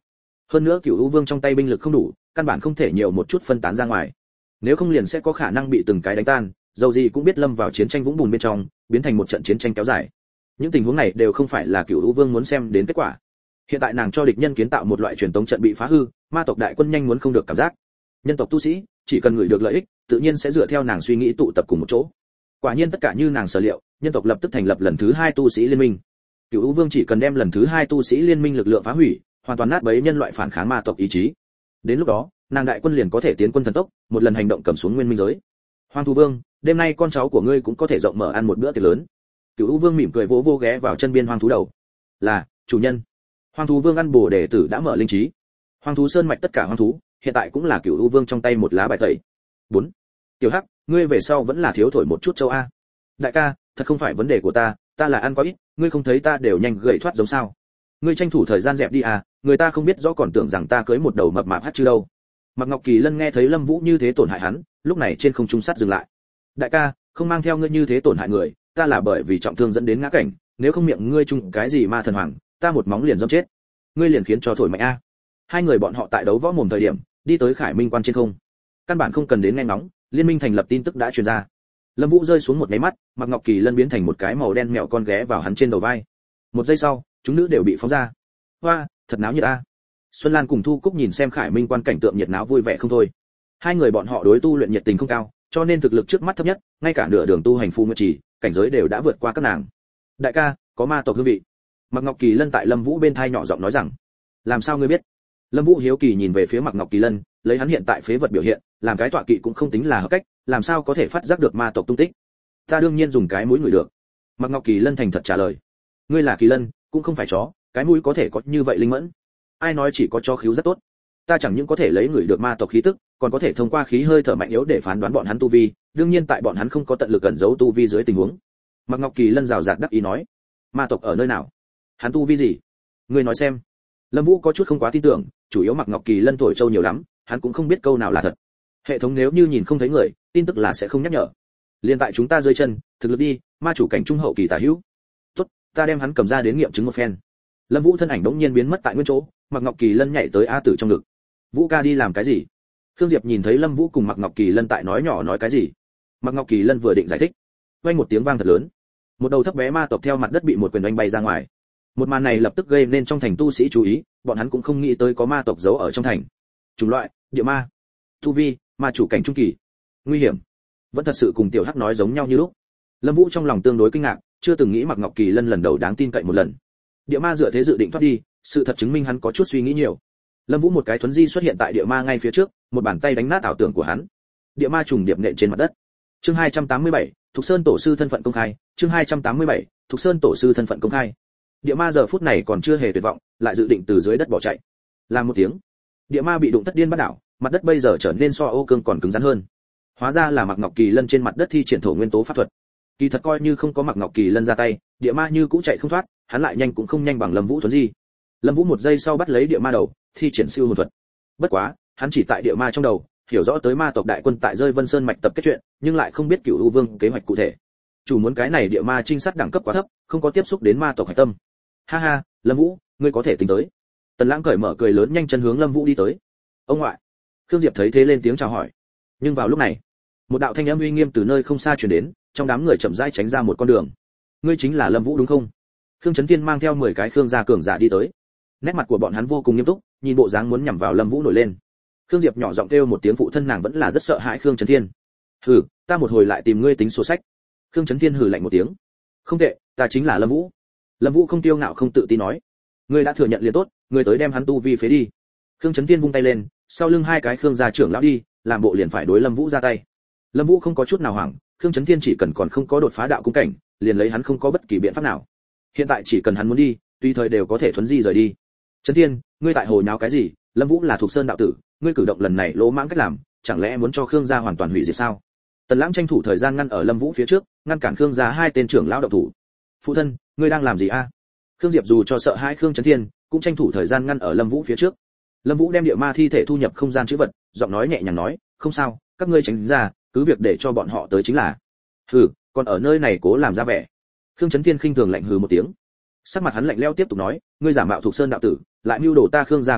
Hơn nữa Cửu U Vương trong tay binh lực không đủ, căn bản không thể nhiều một chút phân tán ra ngoài. Nếu không liền sẽ có khả năng bị từng cái đánh tan, dầu gì cũng biết lâm vào chiến tranh vũng bùn bên trong, biến thành một trận chiến tranh kéo dài. Những tình huống này đều không phải là Cửu U Vương muốn xem đến kết quả. Hiện tại nàng cho địch nhân kiến tạo một loại truyền tống trận bị phá hư, ma tộc đại quân nhanh muốn không được cảm giác. Nhân tộc tu sĩ chỉ cần ngửi được lợi ích, tự nhiên sẽ dựa theo nàng suy nghĩ tụ tập cùng một chỗ. Quả nhiên tất cả như nàng sở liệu, nhân tộc lập tức thành lập lần thứ 2 tu sĩ liên minh. Cửu U Vương chỉ cần đem lần thứ 2 tu sĩ liên minh lực lượng phá hủy, hoàn toàn nát bấy nhân loại phản kháng ma tộc ý chí. Đến lúc đó, nàng đại quân liền có thể tiến quân thần tốc, một lần hành động cầm xuống nguyên minh giới. Hoang thú vương, đêm nay con cháu của ngươi cũng có thể rộng mở ăn một bữa tiệc lớn. Cửu U Vương mỉm cười vỗ vỗ ghé vào chân biên hoang thú đầu. Là, chủ nhân. Hoang thú vương ăn bổ đệ tử đã mở linh trí. Hoang thú sơn mạch tất cả hoang thú, hiện tại cũng là Cửu U Vương trong tay một lá bài tẩy. 4. Tiểu Hắc, ngươi về sau vẫn là thiếu thổi một chút châu a. Đại ca, thật không phải vấn đề của ta là ăn quá ít, ngươi không thấy ta đều nhanh gầy thoát giống sao? Ngươi tranh thủ thời gian dẹp đi à, người ta không biết rõ còn tưởng rằng ta cưới một đầu mập mạp hát chứ đâu. Mạc Ngọc Kỳ Lân nghe thấy Lâm Vũ như thế tổn hại hắn, lúc này trên không trung sắt dừng lại. Đại ca, không mang theo ngươi như thế tổn hại người, ta là bởi vì trọng thương dẫn đến ngã cảnh, nếu không miệng ngươi chung cái gì ma thần hoàng, ta một móng liền dẫm chết. Ngươi liền khiến cho thổi mạnh a. Hai người bọn họ tại đấu võ mồm thời điểm, đi tới Khải Minh quan trên không. Căn bản không cần đến nghe ngóng, liên minh thành lập tin tức đã truyền ra. Lâm Vũ rơi xuống một cái mắt, Mạc Ngọc Kỳ Lân biến thành một cái màu đen mèo con ghé vào hắn trên đầu vai. Một giây sau, chúng nữ đều bị phóng ra. Hoa, thật náo nhiệt a. Xuân Lan cùng Thu Cúc nhìn xem Khải Minh quan cảnh tượng nhiệt náo vui vẻ không thôi. Hai người bọn họ đối tu luyện nhiệt tình không cao, cho nên thực lực trước mắt thấp nhất, ngay cả nửa đường tu hành Phu Nguyệt Trì, cảnh giới đều đã vượt qua các nàng. Đại ca, có ma tộc hương vị. Mạc Ngọc Kỳ Lân tại Lâm Vũ bên tai nhỏ giọng nói rằng. Làm sao ngươi biết? Lâm Vũ hiếu kỳ nhìn về phía Mạc Ngọc Kỳ Lân, lấy hắn hiện tại phế vật biểu hiện, làm cái tọa kỵ cũng không tính là hợp cách, làm sao có thể phát giác được ma tộc tung tích? Ta đương nhiên dùng cái mũi ngửi được. Mạc Ngọc Kỳ Lân thành thật trả lời. Ngươi là kỳ lân, cũng không phải chó, cái mũi có thể có như vậy linh mẫn. Ai nói chỉ có chó khíu rất tốt? Ta chẳng những có thể lấy ngửi được ma tộc khí tức, còn có thể thông qua khí hơi thở mạnh yếu để phán đoán bọn hắn tu vi, đương nhiên tại bọn hắn không có tận lực cẩn giấu tu vi dưới tình huống. Mạc Ngọc Kỳ Lân rào rạt đắc ý nói. Ma tộc ở nơi nào? Hắn tu vi gì? Ngươi nói xem. Lâm Vũ có chút không quá tin tưởng, chủ yếu Mạc Ngọc Kỳ Lân thổi châu nhiều lắm, hắn cũng không biết câu nào là thật. Hệ thống nếu như nhìn không thấy người, tin tức là sẽ không nhắc nhở. Liên tại chúng ta dưới chân, thực lực đi, ma chủ cảnh trung hậu kỳ tả hữu. Tốt, ta đem hắn cầm ra đến nghiệm chứng một phen. Lâm Vũ thân ảnh đống nhiên biến mất tại nguyên chỗ, Mạc Ngọc Kỳ Lân nhảy tới A Tử trong ngực. Vũ ca đi làm cái gì? Khương Diệp nhìn thấy Lâm Vũ cùng Mạc Ngọc Kỳ Lân tại nói nhỏ nói cái gì. Mạc Ngọc Kỳ Lân vừa định giải thích, vang một tiếng vang thật lớn. Một đầu thấp bé ma tộc theo mặt đất bị một quyền đánh bay ra ngoài. Một màn này lập tức gây nên trong thành tu sĩ chú ý, bọn hắn cũng không nghĩ tới có ma tộc giấu ở trong thành. Chủng loại, địa ma. Tu vi, ma chủ cảnh trung kỳ. Nguy hiểm. Vẫn thật sự cùng Tiểu Hắc nói giống nhau như lúc. Lâm Vũ trong lòng tương đối kinh ngạc, chưa từng nghĩ Mạc Ngọc Kỳ Lân lần đầu đáng tin cậy một lần. Địa ma dựa thế dự định thoát đi, sự thật chứng minh hắn có chút suy nghĩ nhiều. Lâm Vũ một cái thuấn di xuất hiện tại địa ma ngay phía trước, một bàn tay đánh nát ảo tưởng của hắn. Địa ma trùng điệp nện trên mặt đất. Chương 287, Thục Sơn tổ sư thân phận công khai, chương 287, Thục Sơn tổ sư thân phận công khai. Địa ma giờ phút này còn chưa hề tuyệt vọng, lại dự định từ dưới đất bỏ chạy. Làm một tiếng, địa ma bị đụng thất điên bắt đảo, mặt đất bây giờ trở nên so ô cương còn cứng rắn hơn. Hóa ra là Mạc Ngọc Kỳ Lân trên mặt đất thi triển thổ nguyên tố pháp thuật. Kỳ thật coi như không có Mạc Ngọc Kỳ Lân ra tay, địa ma như cũng chạy không thoát, hắn lại nhanh cũng không nhanh bằng Lâm Vũ thuấn di. Lâm Vũ một giây sau bắt lấy địa ma đầu, thi triển siêu hồn thuật. Bất quá, hắn chỉ tại địa ma trong đầu, hiểu rõ tới ma tộc đại quân tại rơi Vân Sơn mạch tập kết chuyện, nhưng lại không biết Cửu U Vương kế hoạch cụ thể. Chủ muốn cái này địa ma trinh sát đẳng cấp quá thấp, không có tiếp xúc đến ma tộc hải tâm. Ha ha, Lâm Vũ, ngươi có thể tính tới. Tần Lãng cởi mở cười lớn nhanh chân hướng Lâm Vũ đi tới. Ông ngoại. Khương Diệp thấy thế lên tiếng chào hỏi. Nhưng vào lúc này, một đạo thanh âm uy nghiêm từ nơi không xa truyền đến, trong đám người chậm rãi tránh ra một con đường. Ngươi chính là Lâm Vũ đúng không? Khương Chấn Thiên mang theo 10 cái Khương gia cường giả đi tới. Nét mặt của bọn hắn vô cùng nghiêm túc, nhìn bộ dáng muốn nhằm vào Lâm Vũ nổi lên. Khương Diệp nhỏ giọng kêu một tiếng, phụ thân nàng vẫn là rất sợ hãi Khương Chấn Thiên. Hừ, ta một hồi lại tìm ngươi tính sổ sách. Khương Chấn Thiên hừ lạnh một tiếng. Không tệ, ta chính là Lâm Vũ. Lâm Vũ không tiêu ngạo không tự tin nói. Ngươi đã thừa nhận liền tốt, ngươi tới đem hắn tu vi phế đi. Khương Chấn Thiên vung tay lên, sau lưng hai cái Khương gia trưởng lão đi, làm bộ liền phải đối Lâm Vũ ra tay. Lâm Vũ không có chút nào hoảng, Khương Chấn Thiên chỉ cần còn không có đột phá đạo cung cảnh, liền lấy hắn không có bất kỳ biện pháp nào. Hiện tại chỉ cần hắn muốn đi, tùy thời đều có thể thuấn di rời đi. Chấn Thiên, ngươi tại hồ nháo cái gì? Lâm Vũ là thuộc Sơn đạo tử, ngươi cử động lần này lỗ mãng cách làm, chẳng lẽ muốn cho Khương gia hoàn toàn hủy diệt sao? Tần Lãng tranh thủ thời gian ngăn ở Lâm Vũ phía trước, ngăn cản Khương gia hai tên trưởng lão động thủ. Phụ thân, ngươi đang làm gì a? Khương Diệp dù cho sợ hai Khương Chấn Thiên, cũng tranh thủ thời gian ngăn ở Lâm Vũ phía trước. Lâm Vũ đem địa ma thi thể thu nhập không gian trữ vật, giọng nói nhẹ nhàng nói, không sao, các ngươi tránh ra, cứ việc để cho bọn họ tới chính là. Hừ, còn ở nơi này cố làm ra vẻ. Khương Chấn Thiên khinh thường lạnh hừ một tiếng. Sắc mặt hắn lạnh lẽo tiếp tục nói, ngươi giả mạo thuộc Sơn đạo tử, lại mưu đồ ta Khương gia công pháp,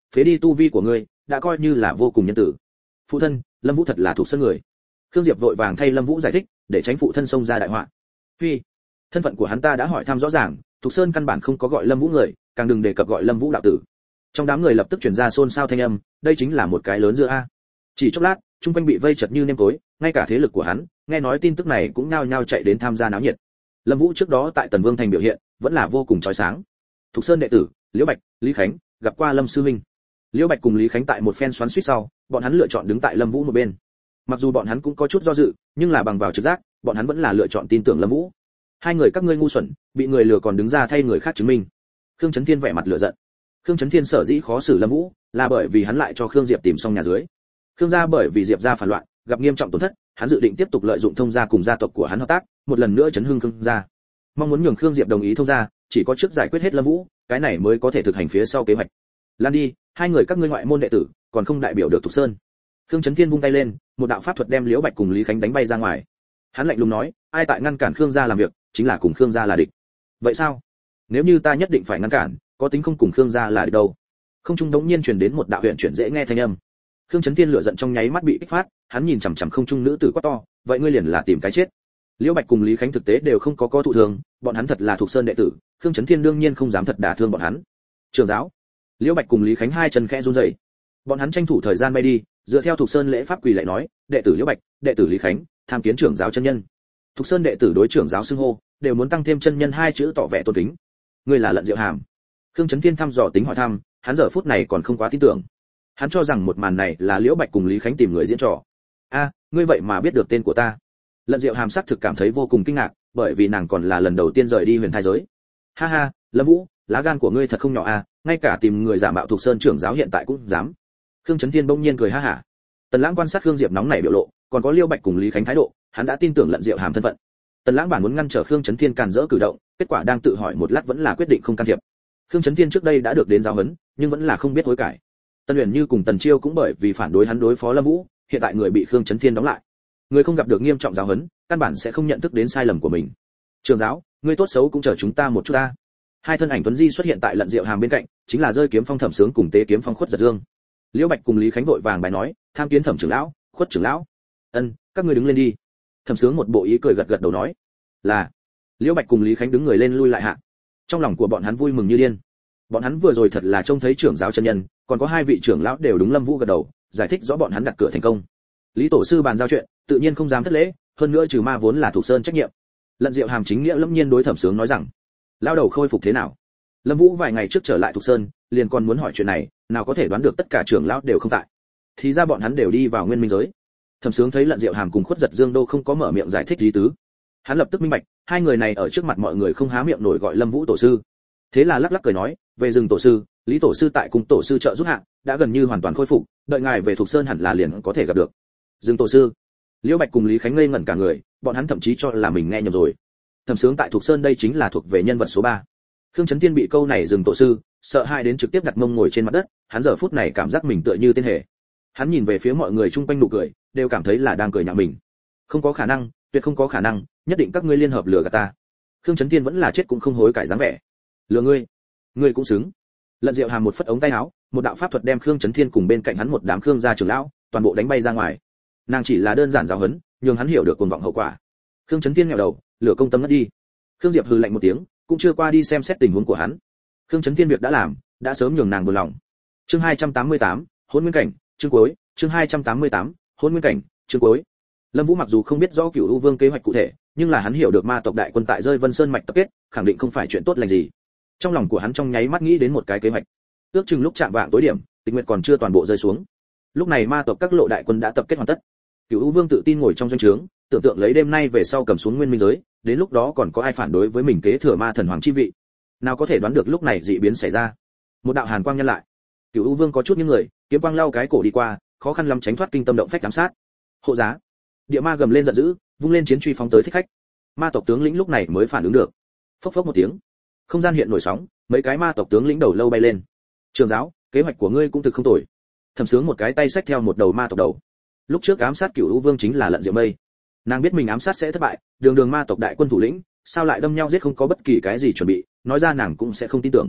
phế đi tu vi của ngươi, đã coi như là vô cùng nhân tử. Phụ thân, Lâm Vũ thật là thuộc sơn người. Khương Diệp vội vàng thay Lâm Vũ giải thích, để tránh phụ thân xông ra đại họa. Phi, thân phận của hắn ta đã hỏi thăm rõ ràng, thuộc sơn căn bản không có gọi Lâm Vũ người, càng đừng đề cập gọi Lâm Vũ đạo tử. Trong đám người lập tức truyền ra xôn xao thanh âm, đây chính là một cái lớn dưa a. Chỉ chốc lát, trung quanh bị vây chật như nêm cối, ngay cả thế lực của hắn, nghe nói tin tức này cũng nhao nhao chạy đến tham gia náo nhiệt. Lâm Vũ trước đó tại Tần Vương thành biểu hiện, vẫn là vô cùng chói sáng. Thuộc sơn đệ tử, Liễu Bạch, Lý Khánh, gặp qua Lâm sư huynh. Liễu Bạch cùng Lý Khánh tại một phen xoắn xuýt sau, bọn hắn lựa chọn đứng tại Lâm Vũ một bên. Mặc dù bọn hắn cũng có chút do dự, nhưng là bằng vào trực giác, bọn hắn vẫn là lựa chọn tin tưởng Lâm Vũ. Hai người các ngươi ngu xuẩn, bị người lừa còn đứng ra thay người khác chứng minh. Khương Chấn Thiên vẻ mặt lửa giận. Khương Chấn Thiên sở dĩ khó xử Lâm Vũ, là bởi vì hắn lại cho Khương Diệp tìm xong nhà dưới. Khương gia bởi vì Diệp gia phản loạn, gặp nghiêm trọng tổn thất, hắn dự định tiếp tục lợi dụng thông gia cùng gia tộc của hắn hợp tác, một lần nữa chấn hưng Khương gia. Mong muốn nhường Khương Diệp đồng ý thông gia, chỉ có trước giải quyết hết Lâm Vũ, cái này mới có thể thực hành phía sau kế hoạch. Lan đi, hai người các ngươi ngoại môn đệ tử, còn không đại biểu được Thục Sơn. Khương Chấn Thiên vung tay lên, một đạo pháp thuật đem Liễu Bạch cùng Lý Khánh đánh bay ra ngoài. Hắn lạnh lùng nói, ai tại ngăn cản Khương gia làm việc, chính là cùng Khương gia là địch. Vậy sao? Nếu như ta nhất định phải ngăn cản, có tính không cùng Khương gia là địch đâu. Không trung đống nhiên truyền đến một đạo huyền chuyển dễ nghe thanh âm. Khương Chấn Thiên lửa giận trong nháy mắt bị kích phát, hắn nhìn chằm chằm không trung nữ tử quát to, vậy ngươi liền là tìm cái chết. Liễu Bạch cùng Lý Khánh thực tế đều không có thụ thường, bọn hắn thật là thuộc sơn đệ tử, Khương Chấn Thiên đương nhiên không dám thật đả thương bọn hắn. Trưởng giáo. Liễu Bạch cùng Lý Khánh hai chân khẽ run rẩy. Bọn hắn tranh thủ thời gian bay đi, dựa theo thuộc sơn lễ pháp quỳ lại nói, đệ tử Liễu Bạch, đệ tử Lý Khánh, tham kiến trưởng giáo chân nhân. Thuộc sơn đệ tử đối trưởng giáo xưng hô, đều muốn tăng thêm chân nhân hai chữ tỏ vẻ tôn kính. Ngươi là Lận Diệu Hàm. Khương Chấn Thiên thăm dò tính hỏi thăm, hắn giờ phút này còn không quá tin tưởng. Hắn cho rằng một màn này là Liễu Bạch cùng Lý Khánh tìm người diễn trò. A, ngươi vậy mà biết được tên của ta? Lận Diệu Hàm sắc thực cảm thấy vô cùng kinh ngạc, bởi vì nàng còn là lần đầu tiên rời đi huyền thai giới. Ha ha, Lâm Vũ, lá gan của ngươi thật không nhỏ a, ngay cả tìm người giả mạo thuộc sơn trưởng giáo hiện tại cũng dám. Khương Chấn Thiên bỗng nhiên cười ha hả. Tần Lãng quan sát Khương Diệp nóng nảy biểu lộ, còn có Liễu Bạch cùng Lý Khánh thái độ, hắn đã tin tưởng Lận Diệu Hàm thân phận. Tần Lãng bản muốn ngăn trở Khương Chấn Thiên càn rỡ cử động, kết quả đang tự hỏi một lát vẫn là quyết định không can thiệp. Khương Chấn Thiên trước đây đã được đến giáo huấn, nhưng vẫn là không biết hối cải. Tân Uyển Như cùng Tần Chiêu cũng bởi vì phản đối hắn đối phó Lâm Vũ, hiện tại người bị Khương Chấn Thiên đóng lại. Người không gặp được nghiêm trọng giáo huấn, căn bản sẽ không nhận thức đến sai lầm của mình. Trường giáo, ngươi tốt xấu cũng chờ chúng ta một chút ta. Hai thân ảnh tuấn di xuất hiện tại Lận Diệu Hàm bên cạnh, chính là rơi kiếm phong Thẩm Sướng cùng tế kiếm phong Khuất Giật Dương. Liễu Bạch cùng Lý Khánh vội vàng bài nói, tham kiến Thẩm trưởng lão, Khuất trưởng lão. Ân, các ngươi đứng lên đi. Thẩm Sướng một bộ ý cười gật gật đầu nói, là. Liễu Bạch cùng Lý Khánh đứng người lên lui lại hạ. Trong lòng của bọn hắn vui mừng như điên. Bọn hắn vừa rồi thật là trông thấy trưởng giáo chân nhân, còn có hai vị trưởng lão đều đúng Lâm Vũ gật đầu, giải thích rõ bọn hắn đặt cửa thành công. Lý tổ sư bàn giao chuyện, tự nhiên không dám thất lễ, hơn nữa trừ ma vốn là thuộc sơn trách nhiệm. Lận Diệu Hàm chính nghĩa lâm nhiên đối Thẩm Sướng nói rằng, lao đầu khôi phục thế nào? Lâm Vũ vài ngày trước trở lại thuộc sơn, liền còn muốn hỏi chuyện này, nào có thể đoán được tất cả trưởng lão đều không tại. Thì ra bọn hắn đều đi vào nguyên minh giới. Thẩm Sướng thấy Lận Diệu Hàm cùng Khuất Giật Dương đô không có mở miệng giải thích lý tứ, hắn lập tức minh bạch, hai người này ở trước mặt mọi người không há miệng nổi gọi Lâm Vũ tổ sư. Thế là lắc lắc cười nói, về rừng tổ sư, Lý tổ sư tại cùng tổ sư trợ giúp hạ, đã gần như hoàn toàn khôi phục, đợi ngài về thuộc sơn hẳn là liền có thể gặp được. Rừng tổ sư. Liễu Bạch cùng Lý Khánh ngây ngẩn cả người, bọn hắn thậm chí cho là mình nghe nhầm rồi. Thẩm Sướng tại thuộc sơn đây chính là thuộc về nhân vật số 3. Khương Chấn Thiên bị câu này rừng tổ sư, sợ hãi đến trực tiếp đặt mông ngồi trên mặt đất, hắn giờ phút này cảm giác mình tựa như tên hề. Hắn nhìn về phía mọi người chung quanh nụ cười, đều cảm thấy là đang cười nhạo mình. Không có khả năng, tuyệt không có khả năng, nhất định các ngươi liên hợp lừa gạt ta. Khương Chấn Thiên vẫn là chết cũng không hối cải dáng vẻ. Lừa ngươi cũng xứng. Lận Diệu Hàm một phất ống tay áo, một đạo pháp thuật đem Khương Chấn Thiên cùng bên cạnh hắn một đám Khương gia trưởng lão, toàn bộ đánh bay ra ngoài. Nàng chỉ là đơn giản giáo huấn, nhưng hắn hiểu được cuồng vọng hậu quả. Khương Chấn Thiên nghèo đầu, lửa công tâm ngất đi. Khương Diệp hừ lạnh một tiếng, cũng chưa qua đi xem xét tình huống của hắn. Khương Chấn Thiên việc đã làm, đã sớm nhường nàng buồn lòng. Chương 288, Hỗn Nguyên cảnh, chương cuối, chương 288, Hỗn Nguyên cảnh, chương cuối. Lâm Vũ mặc dù không biết rõ Cửu U Vương kế hoạch cụ thể, nhưng là hắn hiểu được ma tộc đại quân tại rơi Vân Sơn mạch tập kết, khẳng định không phải chuyện tốt lành gì. Trong lòng của hắn trong nháy mắt nghĩ đến một cái kế hoạch. Ước chừng lúc chạm vạng tối điểm, Tịch Nguyệt còn chưa toàn bộ rơi xuống. Lúc này ma tộc các lộ đại quân đã tập kết hoàn tất. Cửu U Vương tự tin ngồi trong doanh trướng, tưởng tượng lấy đêm nay về sau cầm xuống Nguyên Minh giới, đến lúc đó còn có ai phản đối với mình kế thừa ma thần hoàng chi vị. Nào có thể đoán được lúc này dị biến xảy ra. Một đạo hàn quang nhân lại. Cửu U Vương có chút những người, kiếm quang lau cái cổ đi qua, khó khăn lắm tránh thoát kinh tâm động phách ám sát. Hộ giá. Địa ma gầm lên giận dữ, vung lên chiến truy phóng tới thích khách. Ma tộc tướng lĩnh lúc này mới phản ứng được. Phốc phốc một tiếng, không gian hiện nổi sóng, mấy cái ma tộc tướng lĩnh đầu lâu bay lên. Trường giáo, kế hoạch của ngươi cũng thực không tồi. Thẩm Sướng một cái tay xách theo một đầu ma tộc đầu. Lúc trước ám sát Cửu U Vương chính là Lận Diệu Mây. Nàng biết mình ám sát sẽ thất bại, đường đường ma tộc đại quân thủ lĩnh, sao lại đâm nhau giết không có bất kỳ cái gì chuẩn bị, nói ra nàng cũng sẽ không tin tưởng.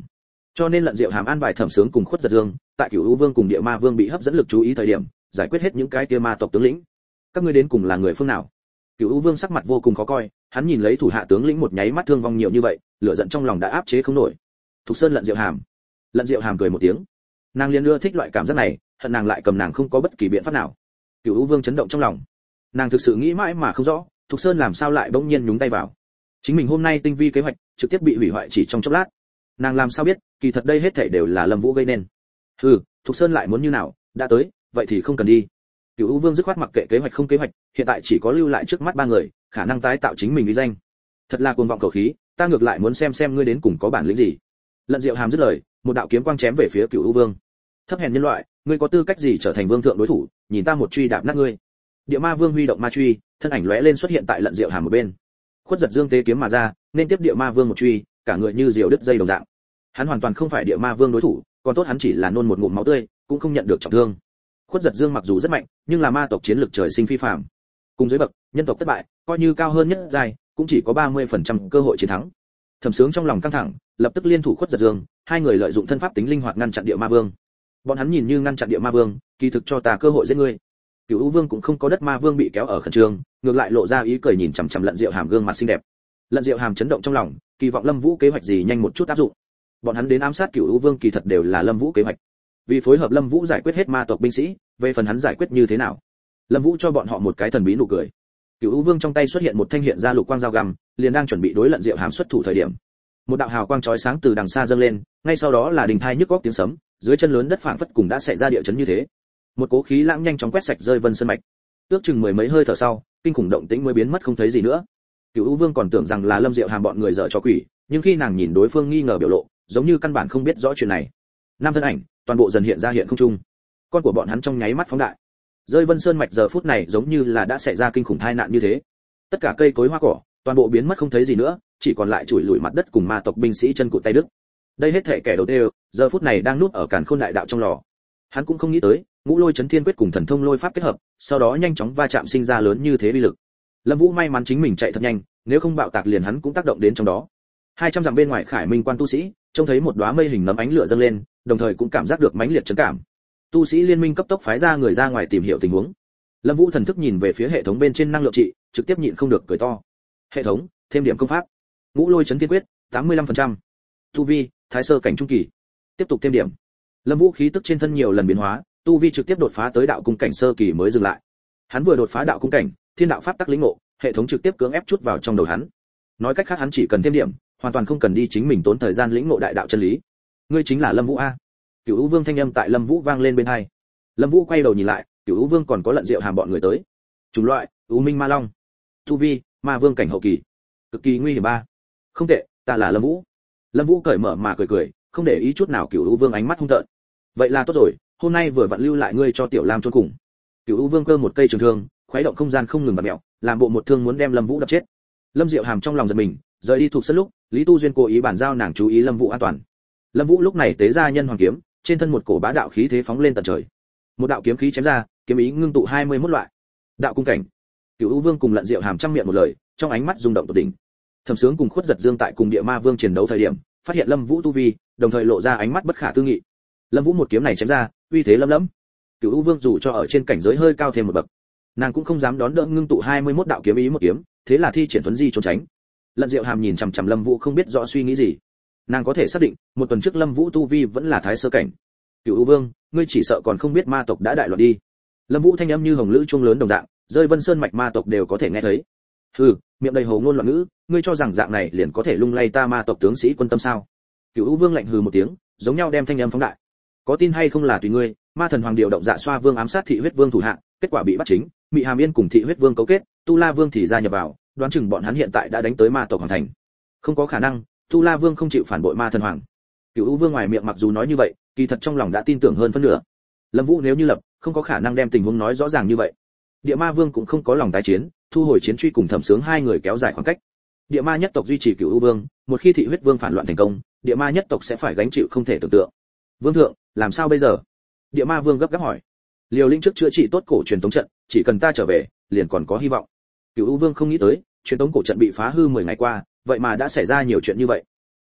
Cho nên Lận Diệu Hàm an bài Thẩm Sướng cùng Khuất Giật Dương, tại Cửu U Vương cùng Địa Ma Vương bị hấp dẫn lực chú ý thời điểm, giải quyết hết những cái kia ma tộc tướng lĩnh. Các ngươi đến cùng là người phương nào? Cửu U Vương sắc mặt vô cùng khó coi, hắn nhìn lấy thủ hạ tướng lĩnh một nháy mắt thương vong nhiều như vậy, lửa giận trong lòng đã áp chế không nổi. Thục Sơn Lận Diệu Hàm. Lận Diệu Hàm cười một tiếng. Nàng liền ưa thích loại cảm giác này, hận nàng lại cầm nàng không có bất kỳ biện pháp nào. Cửu U Vương chấn động trong lòng. Nàng thực sự nghĩ mãi mà không rõ, Thục Sơn làm sao lại bỗng nhiên nhúng tay vào. Chính mình hôm nay tinh vi kế hoạch trực tiếp bị hủy hoại chỉ trong chốc lát. Nàng làm sao biết, kỳ thật đây hết thảy đều là Lâm Vũ gây nên. Hừ, Thục Sơn lại muốn như nào, đã tới, vậy thì không cần đi. Cửu U Vương dứt khoát mặc kệ kế hoạch không kế hoạch, hiện tại chỉ có lưu lại trước mắt ba người, khả năng tái tạo chính mình uy danh. Thật là cuồng vọng khẩu khí, ta ngược lại muốn xem ngươi đến cùng có bản lĩnh gì. Lận Diệu Hàm dứt lời, một đạo kiếm quang chém về phía Cửu U Vương. Thấp hèn nhân loại, ngươi có tư cách gì trở thành vương thượng đối thủ, nhìn ta một truy đạp nát ngươi. Địa Ma Vương huy động ma truy, thân ảnh lóe lên xuất hiện tại Lận Diệu Hàm một bên. Khuất Giật Dương tế kiếm mà ra, nên tiếp Địa Ma Vương một truy, cả người như diều đứt dây đồng dạng. Hắn hoàn toàn không phải Địa Ma Vương đối thủ, còn tốt hắn chỉ là nôn một ngụm máu tươi, cũng không nhận được trọng thương. Khuất Giật Dương mặc dù rất mạnh, nhưng là ma tộc chiến lực trời sinh phi phàm. Cùng dưới bậc, nhân tộc thất bại, coi như cao hơn nhất giai, cũng chỉ có 30% cơ hội chiến thắng. Thẩm Sướng trong lòng căng thẳng, lập tức liên thủ Khuất Giật Dương, hai người lợi dụng thân pháp tính linh hoạt ngăn chặn Địa Ma Vương. Bọn hắn nhìn như ngăn chặn Địa Ma Vương, kỳ thực cho ta cơ hội giết ngươi. Cửu U Vương cũng không có đất Ma Vương bị kéo ở khẩn trương, ngược lại lộ ra ý cười nhìn chằm chằm Lận Diệu Hàm gương mặt xinh đẹp. Lận Diệu Hàm chấn động trong lòng, kỳ vọng Lâm Vũ kế hoạch gì nhanh một chút áp dụng. Bọn hắn đến ám sát Cửu U Vương kỳ thật đều là Lâm Vũ kế hoạch. Vì phối hợp Lâm Vũ giải quyết hết ma tộc binh sĩ, về phần hắn giải quyết như thế nào, Lâm Vũ cho bọn họ một cái thần bí nụ cười. Cửu U Vương trong tay xuất hiện một thanh hiện ra lục quang dao găm, liền đang chuẩn bị đối Lận Diệu Hàm xuất thủ thời điểm, một đạo hào quang chói sáng từ đằng xa dâng lên, ngay sau đó là đình thai nhức óc tiếng sấm, dưới chân lớn đất phảng phất cùng đã xảy ra địa chấn như thế. Một cố khí lãng nhanh chóng quét sạch rơi vân sơn mạch. Ước chừng mười mấy hơi thở sau, kinh khủng động tĩnh mới biến mất không thấy gì nữa. Cửu U Vương còn tưởng rằng là Lâm Diệu Hàm bọn người dở trò quỷ, nhưng khi nàng nhìn đối phương nghi ngờ biểu lộ, giống như căn bản không biết rõ chuyện này. Năm thân ảnh, toàn bộ dần hiện ra hiện không trung. Con của bọn hắn trong nháy mắt phóng đại. Rơi vân sơn mạch giờ phút này giống như là đã xảy ra kinh khủng tai nạn như thế. Tất cả cây cối hoa cỏ, toàn bộ biến mất không thấy gì nữa, chỉ còn lại chùi lủi mặt đất cùng ma tộc binh sĩ chân cụt tay đứt. Đây hết thể kẻ đầu tiên, giờ phút này đang nuốt ở Càn Khôn đại đạo trong lò. Hắn cũng không nghĩ tới, Ngũ Lôi Chấn Thiên Quyết cùng Thần Thông Lôi Pháp kết hợp, sau đó nhanh chóng va chạm sinh ra lớn như thế uy lực. Lâm Vũ may mắn chính mình chạy thật nhanh, nếu không bạo tạc liền hắn cũng tác động đến trong đó. 200 dặm bên ngoài Khải Minh quan tu sĩ, trông thấy một đóa mây hình nấm ánh lửa dâng lên, đồng thời cũng cảm giác được mãnh liệt chấn cảm. Tu sĩ liên minh cấp tốc phái ra người ra ngoài tìm hiểu tình huống. Lâm Vũ thần thức nhìn về phía hệ thống bên trên năng lượng trị, trực tiếp nhịn không được cười to. Hệ thống, thêm điểm công pháp. Ngũ Lôi Chấn Thiên Quyết, 85%. Tu vi, Thái sơ cảnh trung kỳ. Tiếp tục thêm điểm. Lâm Vũ khí tức trên thân nhiều lần biến hóa, tu vi trực tiếp đột phá tới đạo cung cảnh sơ kỳ mới dừng lại. Hắn vừa đột phá đạo cung cảnh, thiên đạo pháp tắc lĩnh ngộ, hệ thống trực tiếp cưỡng ép chút vào trong đầu hắn. Nói cách khác hắn chỉ cần thêm điểm, hoàn toàn không cần đi chính mình tốn thời gian lĩnh ngộ đại đạo chân lý. Ngươi chính là Lâm Vũ a? Cửu U Vương thanh âm tại Lâm Vũ vang lên bên tai. Lâm Vũ quay đầu nhìn lại, Cửu U Vương còn có Lận Diệu Hàm bọn người tới. Chủng loại, U Minh Ma Long. Tu vi, Ma Vương cảnh hậu kỳ. Cực kỳ nguy hiểm ba. Không tệ, ta là Lâm Vũ. Lâm Vũ cởi mở mà cười cười, không để ý chút nào Cửu U Vương ánh mắt hung tợn. Vậy là tốt rồi, hôm nay vừa vặn lưu lại ngươi cho Tiểu Lam chôn cùng. Cửu U Vương cơ một cây trường thương, khuấy động không gian không ngừng bật mèo, làm bộ một thương muốn đem Lâm Vũ đập chết. Lâm Diệu Hàm trong lòng giật mình, rời đi thuộc sân lúc, Lý Tu Duyên cố ý bàn giao nàng chú ý Lâm Vũ an toàn. Lâm Vũ lúc này tế ra nhân hoàng kiếm, trên thân một cổ bá đạo khí thế phóng lên tận trời. Một đạo kiếm khí chém ra, kiếm ý ngưng tụ 21 loại. Đạo cung cảnh. Cửu U Vương cùng Lận Diệu Hàm trăm miệng một lời, trong ánh mắt rung động tột đỉnh. Thẩm Sướng cùng Khuất Giật Dương tại cùng Địa Ma Vương chiến đấu thời điểm, phát hiện Lâm Vũ tu vi, đồng thời lộ ra ánh mắt bất khả tư nghị. Lâm Vũ một kiếm này chém ra, uy thế lẫm lẫm. Cửu U Vương dù cho ở trên cảnh giới hơi cao thêm một bậc, nàng cũng không dám đón đỡ ngưng tụ 21 đạo kiếm ý một kiếm, thế là thi triển tuấn di trốn tránh. Lận Diệu Hàm nhìn chằm chằm Lâm Vũ không biết rõ suy nghĩ gì. Nàng có thể xác định, một tuần trước Lâm Vũ tu vi vẫn là thái sơ cảnh. Cửu U Vương, ngươi chỉ sợ còn không biết ma tộc đã đại loạn đi. Lâm Vũ thanh âm như hồng lữ chuông lớn đồng dạng, rơi vân sơn mạch ma tộc đều có thể nghe thấy. Hừ, miệng đầy hồ ngôn loạn ngữ, ngươi cho rằng dạng này liền có thể lung lay ta ma tộc tướng sĩ quân tâm sao? Cửu U Vương lạnh hừ một tiếng, giống nhau đem thanh âm phóng đại. Có tin hay không là tùy ngươi, ma thần hoàng điều động Dạ Xoa Vương ám sát Thị Huyết Vương thủ hạ, kết quả bị bắt chính, Mị Hàm Yên cùng Thị Huyết Vương cấu kết, Tu La Vương thì gia nhập vào, đoán chừng bọn hắn hiện tại đã đánh tới ma tộc hoàng thành. Không có khả năng, Tu La Vương không chịu phản bội ma thần hoàng. Cửu U Vương ngoài miệng mặc dù nói như vậy, kỳ thật trong lòng đã tin tưởng hơn phân nửa. Lâm Vũ nếu như lập, không có khả năng đem tình huống nói rõ ràng như vậy. Địa Ma Vương cũng không có lòng tái chiến, thu hồi chiến truy cùng Thẩm Sướng hai người kéo dài khoảng cách. Địa Ma nhất tộc duy trì Cửu U Vương, một khi Thị Huyết Vương phản loạn thành công, Địa Ma nhất tộc sẽ phải gánh chịu không thể tưởng tượng. Vương thượng, làm sao bây giờ? Địa Ma Vương gấp gáp hỏi. Liều lĩnh trước chữa trị tốt cổ truyền tống trận, chỉ cần ta trở về, liền còn có hy vọng. Cửu U Vương không nghĩ tới, truyền tống cổ trận bị phá hư 10 ngày qua, vậy mà đã xảy ra nhiều chuyện như vậy.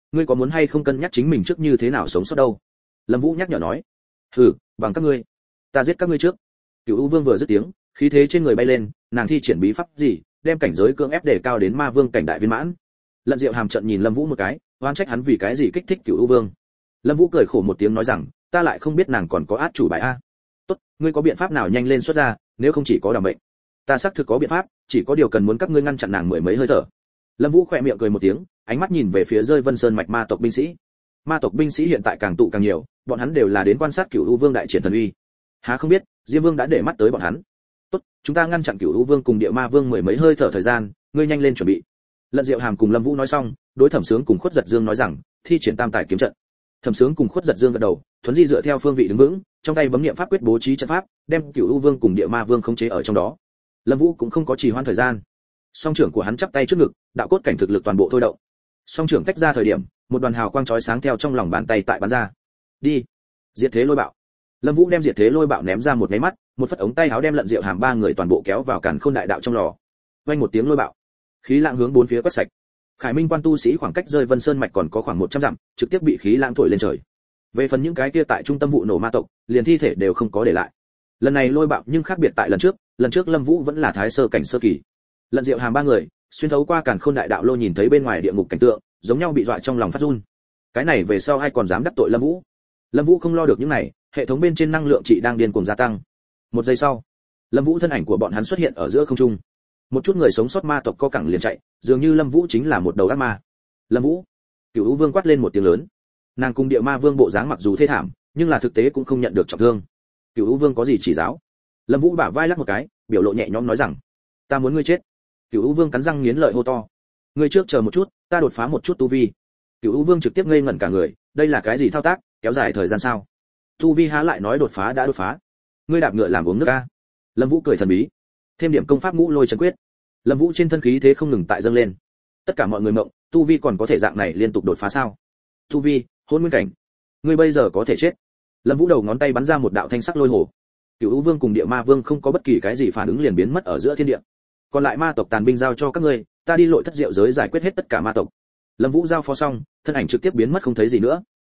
ngươi có muốn hay không cân nhắc chính mình trước như thế nào sống sót đâu? Lâm Vũ nhắc nhở nói. Bằng các ngươi, ta giết các ngươi trước. Cửu U Vương vừa dứt tiếng, khí thế trên người bay lên, nàng thi triển bí pháp gì, đem cảnh giới cưỡng ép để cao đến ma vương cảnh đại viên mãn. Lận Diệu Hàm trận nhìn Lâm Vũ một cái, oan trách hắn vì cái gì kích thích Cửu U Vương. Lâm Vũ cười khổ một tiếng nói rằng, ta lại không biết nàng còn có át chủ bài a. Tốt, ngươi có biện pháp nào nhanh lên xuất ra, nếu không chỉ có đảm mệnh. Ta xác thực có biện pháp, chỉ có điều cần muốn các ngươi ngăn chặn nàng mười mấy hơi thở. Lâm Vũ khẽ miệng cười một tiếng, ánh mắt nhìn về phía rơi Vân Sơn mạch ma tộc binh sĩ. Ma tộc binh sĩ hiện tại càng tụ càng nhiều, bọn hắn đều là đến quan sát Cửu U Vương đại triển thần uy. Há không biết, Diêm Vương đã để mắt tới bọn hắn. Tốt, chúng ta ngăn chặn Cửu U Vương cùng Địa Ma Vương mười mấy hơi thở thời gian, ngươi nhanh lên chuẩn bị. Lận Diệu Hàm cùng Lâm Vũ nói xong, đối Thẩm Sướng cùng Khuất Giật Dương nói rằng, thi triển tam tài kiếm trận. Thẩm Sướng cùng Khuất Giật Dương gật đầu, thuấn di dựa theo phương vị đứng vững, trong tay bấm niệm pháp quyết bố trí trận pháp, đem Cửu U Vương cùng Địa Ma Vương khống chế ở trong đó. Lâm Vũ cũng không có trì hoãn thời gian. Song trưởng của hắn chắp tay trước ngực, đạo cốt cảnh thực lực toàn bộ thôi động. Song trưởng tách ra thời điểm, một đoàn hào quang chói sáng theo trong lòng bàn tay tại bắn ra. Đi, diệt thế lôi bạo. Lâm Vũ đem diệt thế lôi bạo ném ra một cái mắt, một phất ống tay áo đem Lận Diệu Hàm ba người toàn bộ kéo vào Càn Khôn đại đạo trong lò. Vang một tiếng lôi bạo, khí lãng hướng bốn phía quét sạch. Khải Minh quan tu sĩ khoảng cách rơi Vân Sơn mạch còn có khoảng 100 dặm, trực tiếp bị khí lãng thổi lên trời. Về phần những cái kia tại trung tâm vụ nổ ma tộc, liền thi thể đều không có để lại. Lần này lôi bạo nhưng khác biệt tại lần trước Lâm Vũ vẫn là thái sơ cảnh sơ kỳ. Lận Diệu Hàm ba người xuyên thấu qua Càn Khôn đại đạo lô nhìn thấy bên ngoài địa ngục cảnh tượng, giống nhau bị dọa trong lòng phát run. Cái này về sau ai còn dám đắc tội Lâm Vũ? Lâm Vũ không lo được những này, hệ thống bên trên năng lượng trị đang điên cuồng gia tăng. Một giây sau, Lâm Vũ thân ảnh của bọn hắn xuất hiện ở giữa không trung. Một chút người sống sót ma tộc co cẳng liền chạy, dường như Lâm Vũ chính là một đầu ác ma. Lâm Vũ! Cửu U Vương quát lên một tiếng lớn. Nàng cùng Địa Ma Vương bộ dáng mặc dù thê thảm, nhưng là thực tế cũng không nhận được trọng thương. Cửu U Vương có gì chỉ giáo? Lâm Vũ bả vai lắc một cái, biểu lộ nhẹ nhõm nói rằng, ta muốn ngươi chết. Cửu U Vương cắn răng nghiến lợi hô to, ngươi trước chờ một chút, ta đột phá một chút tu vi. Cửu U Vương trực tiếp ngây ngẩn cả người, đây là cái gì thao tác, kéo dài thời gian sao? Tu vi há lại nói đột phá đã đột phá? Ngươi đạp ngựa làm uống nước a? Lâm Vũ cười thần bí, thêm điểm công pháp ngũ lôi chân quyết. Lâm Vũ trên thân khí thế không ngừng tại dâng lên. Tất cả mọi người mộng, tu vi còn có thể dạng này liên tục đột phá sao? Tu vi, hôn nguyên cảnh. Ngươi bây giờ có thể chết. Lâm Vũ đầu ngón tay bắn ra một đạo thanh sắc lôi hổ. Cửu U Vương cùng Địa Ma Vương không có bất kỳ cái gì phản ứng liền biến mất ở giữa thiên địa. Còn lại ma tộc tàn binh giao cho các ngươi, ta đi lội thất diệu giới giải quyết hết tất cả ma tộc. Lâm Vũ giao phó xong, thân ảnh trực tiếp biến mất không thấy gì nữa.